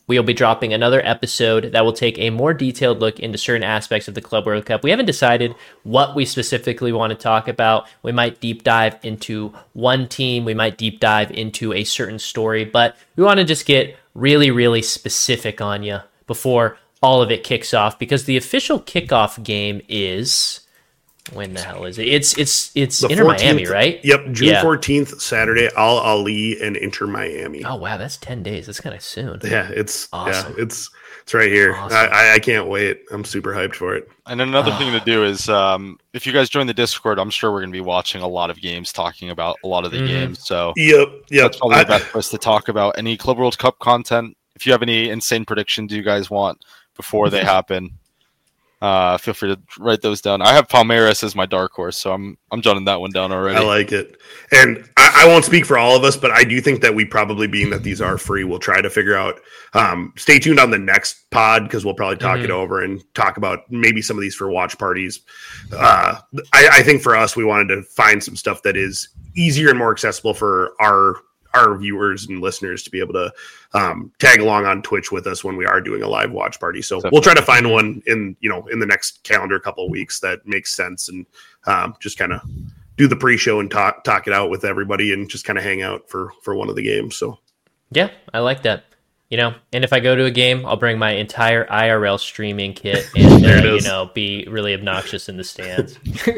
Speaker 1: we'll be dropping another episode that will take a more detailed look into certain aspects of the Club World Cup. We haven't decided what we specifically want to talk about. We might deep dive into one team. We might deep dive into a certain story, but we want to just get really, really specific on you before all of it kicks off, because the official kickoff game is... When the hell is it? It's it's it's
Speaker 2: The
Speaker 1: Inter Miami,
Speaker 2: fourteenth,
Speaker 1: right?
Speaker 2: Yep, June
Speaker 1: Yeah.
Speaker 2: fourteenth, Saturday, Al Ali and Inter Miami.
Speaker 1: Oh wow, that's ten days. That's kind of soon.
Speaker 2: Yeah, it's
Speaker 1: Awesome.
Speaker 2: yeah, it's it's right here.
Speaker 1: Awesome.
Speaker 2: I, I I can't wait. I'm super hyped for it.
Speaker 3: And another
Speaker 1: Oh.
Speaker 3: thing to do is, um, if you guys join the Discord, I'm sure we're going to be watching a lot of games, talking about a lot of the
Speaker 1: Mhm.
Speaker 3: games. So
Speaker 2: Yep, yep.
Speaker 3: that's probably
Speaker 2: I-
Speaker 3: the best place to talk about any Club World Cup content. If you have any insane predictions you guys want before they happen, uh, feel free to write those down. I have Palmeiras as my dark horse, so I'm I'm jotting that one down already.
Speaker 2: I like it. And I, I won't speak for all of us, but I do think that we probably, being that these are free, we'll try to figure out. Um, stay tuned on the next pod, because we'll probably talk
Speaker 1: Mhm.
Speaker 2: it over and talk about maybe some of these for watch parties. Uh, I, I think for us, we wanted to find some stuff that is easier and more accessible for our our viewers and listeners to be able to um, tag along on Twitch with us when we are doing a live watch party. So
Speaker 3: Definitely.
Speaker 2: we'll try to find one in, you know, in the next calendar couple of weeks that makes sense, and um, just kind of do the pre-show and talk talk it out with everybody and just kind of hang out for for one of the games. So
Speaker 1: Yeah, I like that. You know, and if I go to a game, I'll bring my entire I R L streaming kit and
Speaker 2: There
Speaker 1: uh,
Speaker 2: it
Speaker 1: you
Speaker 2: is.
Speaker 1: know, be really obnoxious in the stands.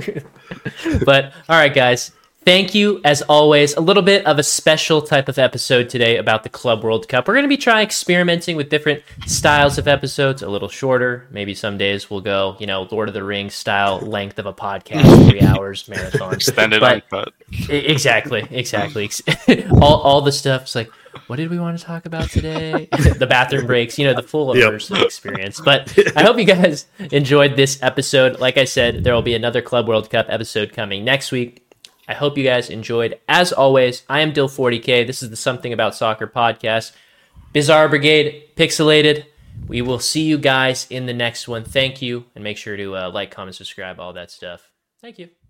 Speaker 1: But all right, guys. Thank you, as always. A little bit of a special type of episode today about the Club World Cup. We're going to be trying experimenting with different styles of episodes, a little shorter. Maybe some days we'll go, you know, Lord of the Rings style length of a podcast, three hours marathon.
Speaker 3: Extended
Speaker 1: But-
Speaker 3: uncut.
Speaker 1: I- Exactly, exactly. all all the stuff's like, what did we want to talk about today? The bathroom breaks, you know, the full
Speaker 2: Yep.
Speaker 1: immersive experience. But I hope you guys enjoyed this episode. Like I said, there will be another Club World Cup episode coming next week. I hope you guys enjoyed. As always, I am Dill forty K. This is the Something About Soccer podcast. Bizarre Brigade, Pixelated. We will see you guys in the next one. Thank you, and make sure to uh, like, comment, subscribe, all that stuff. Thank you.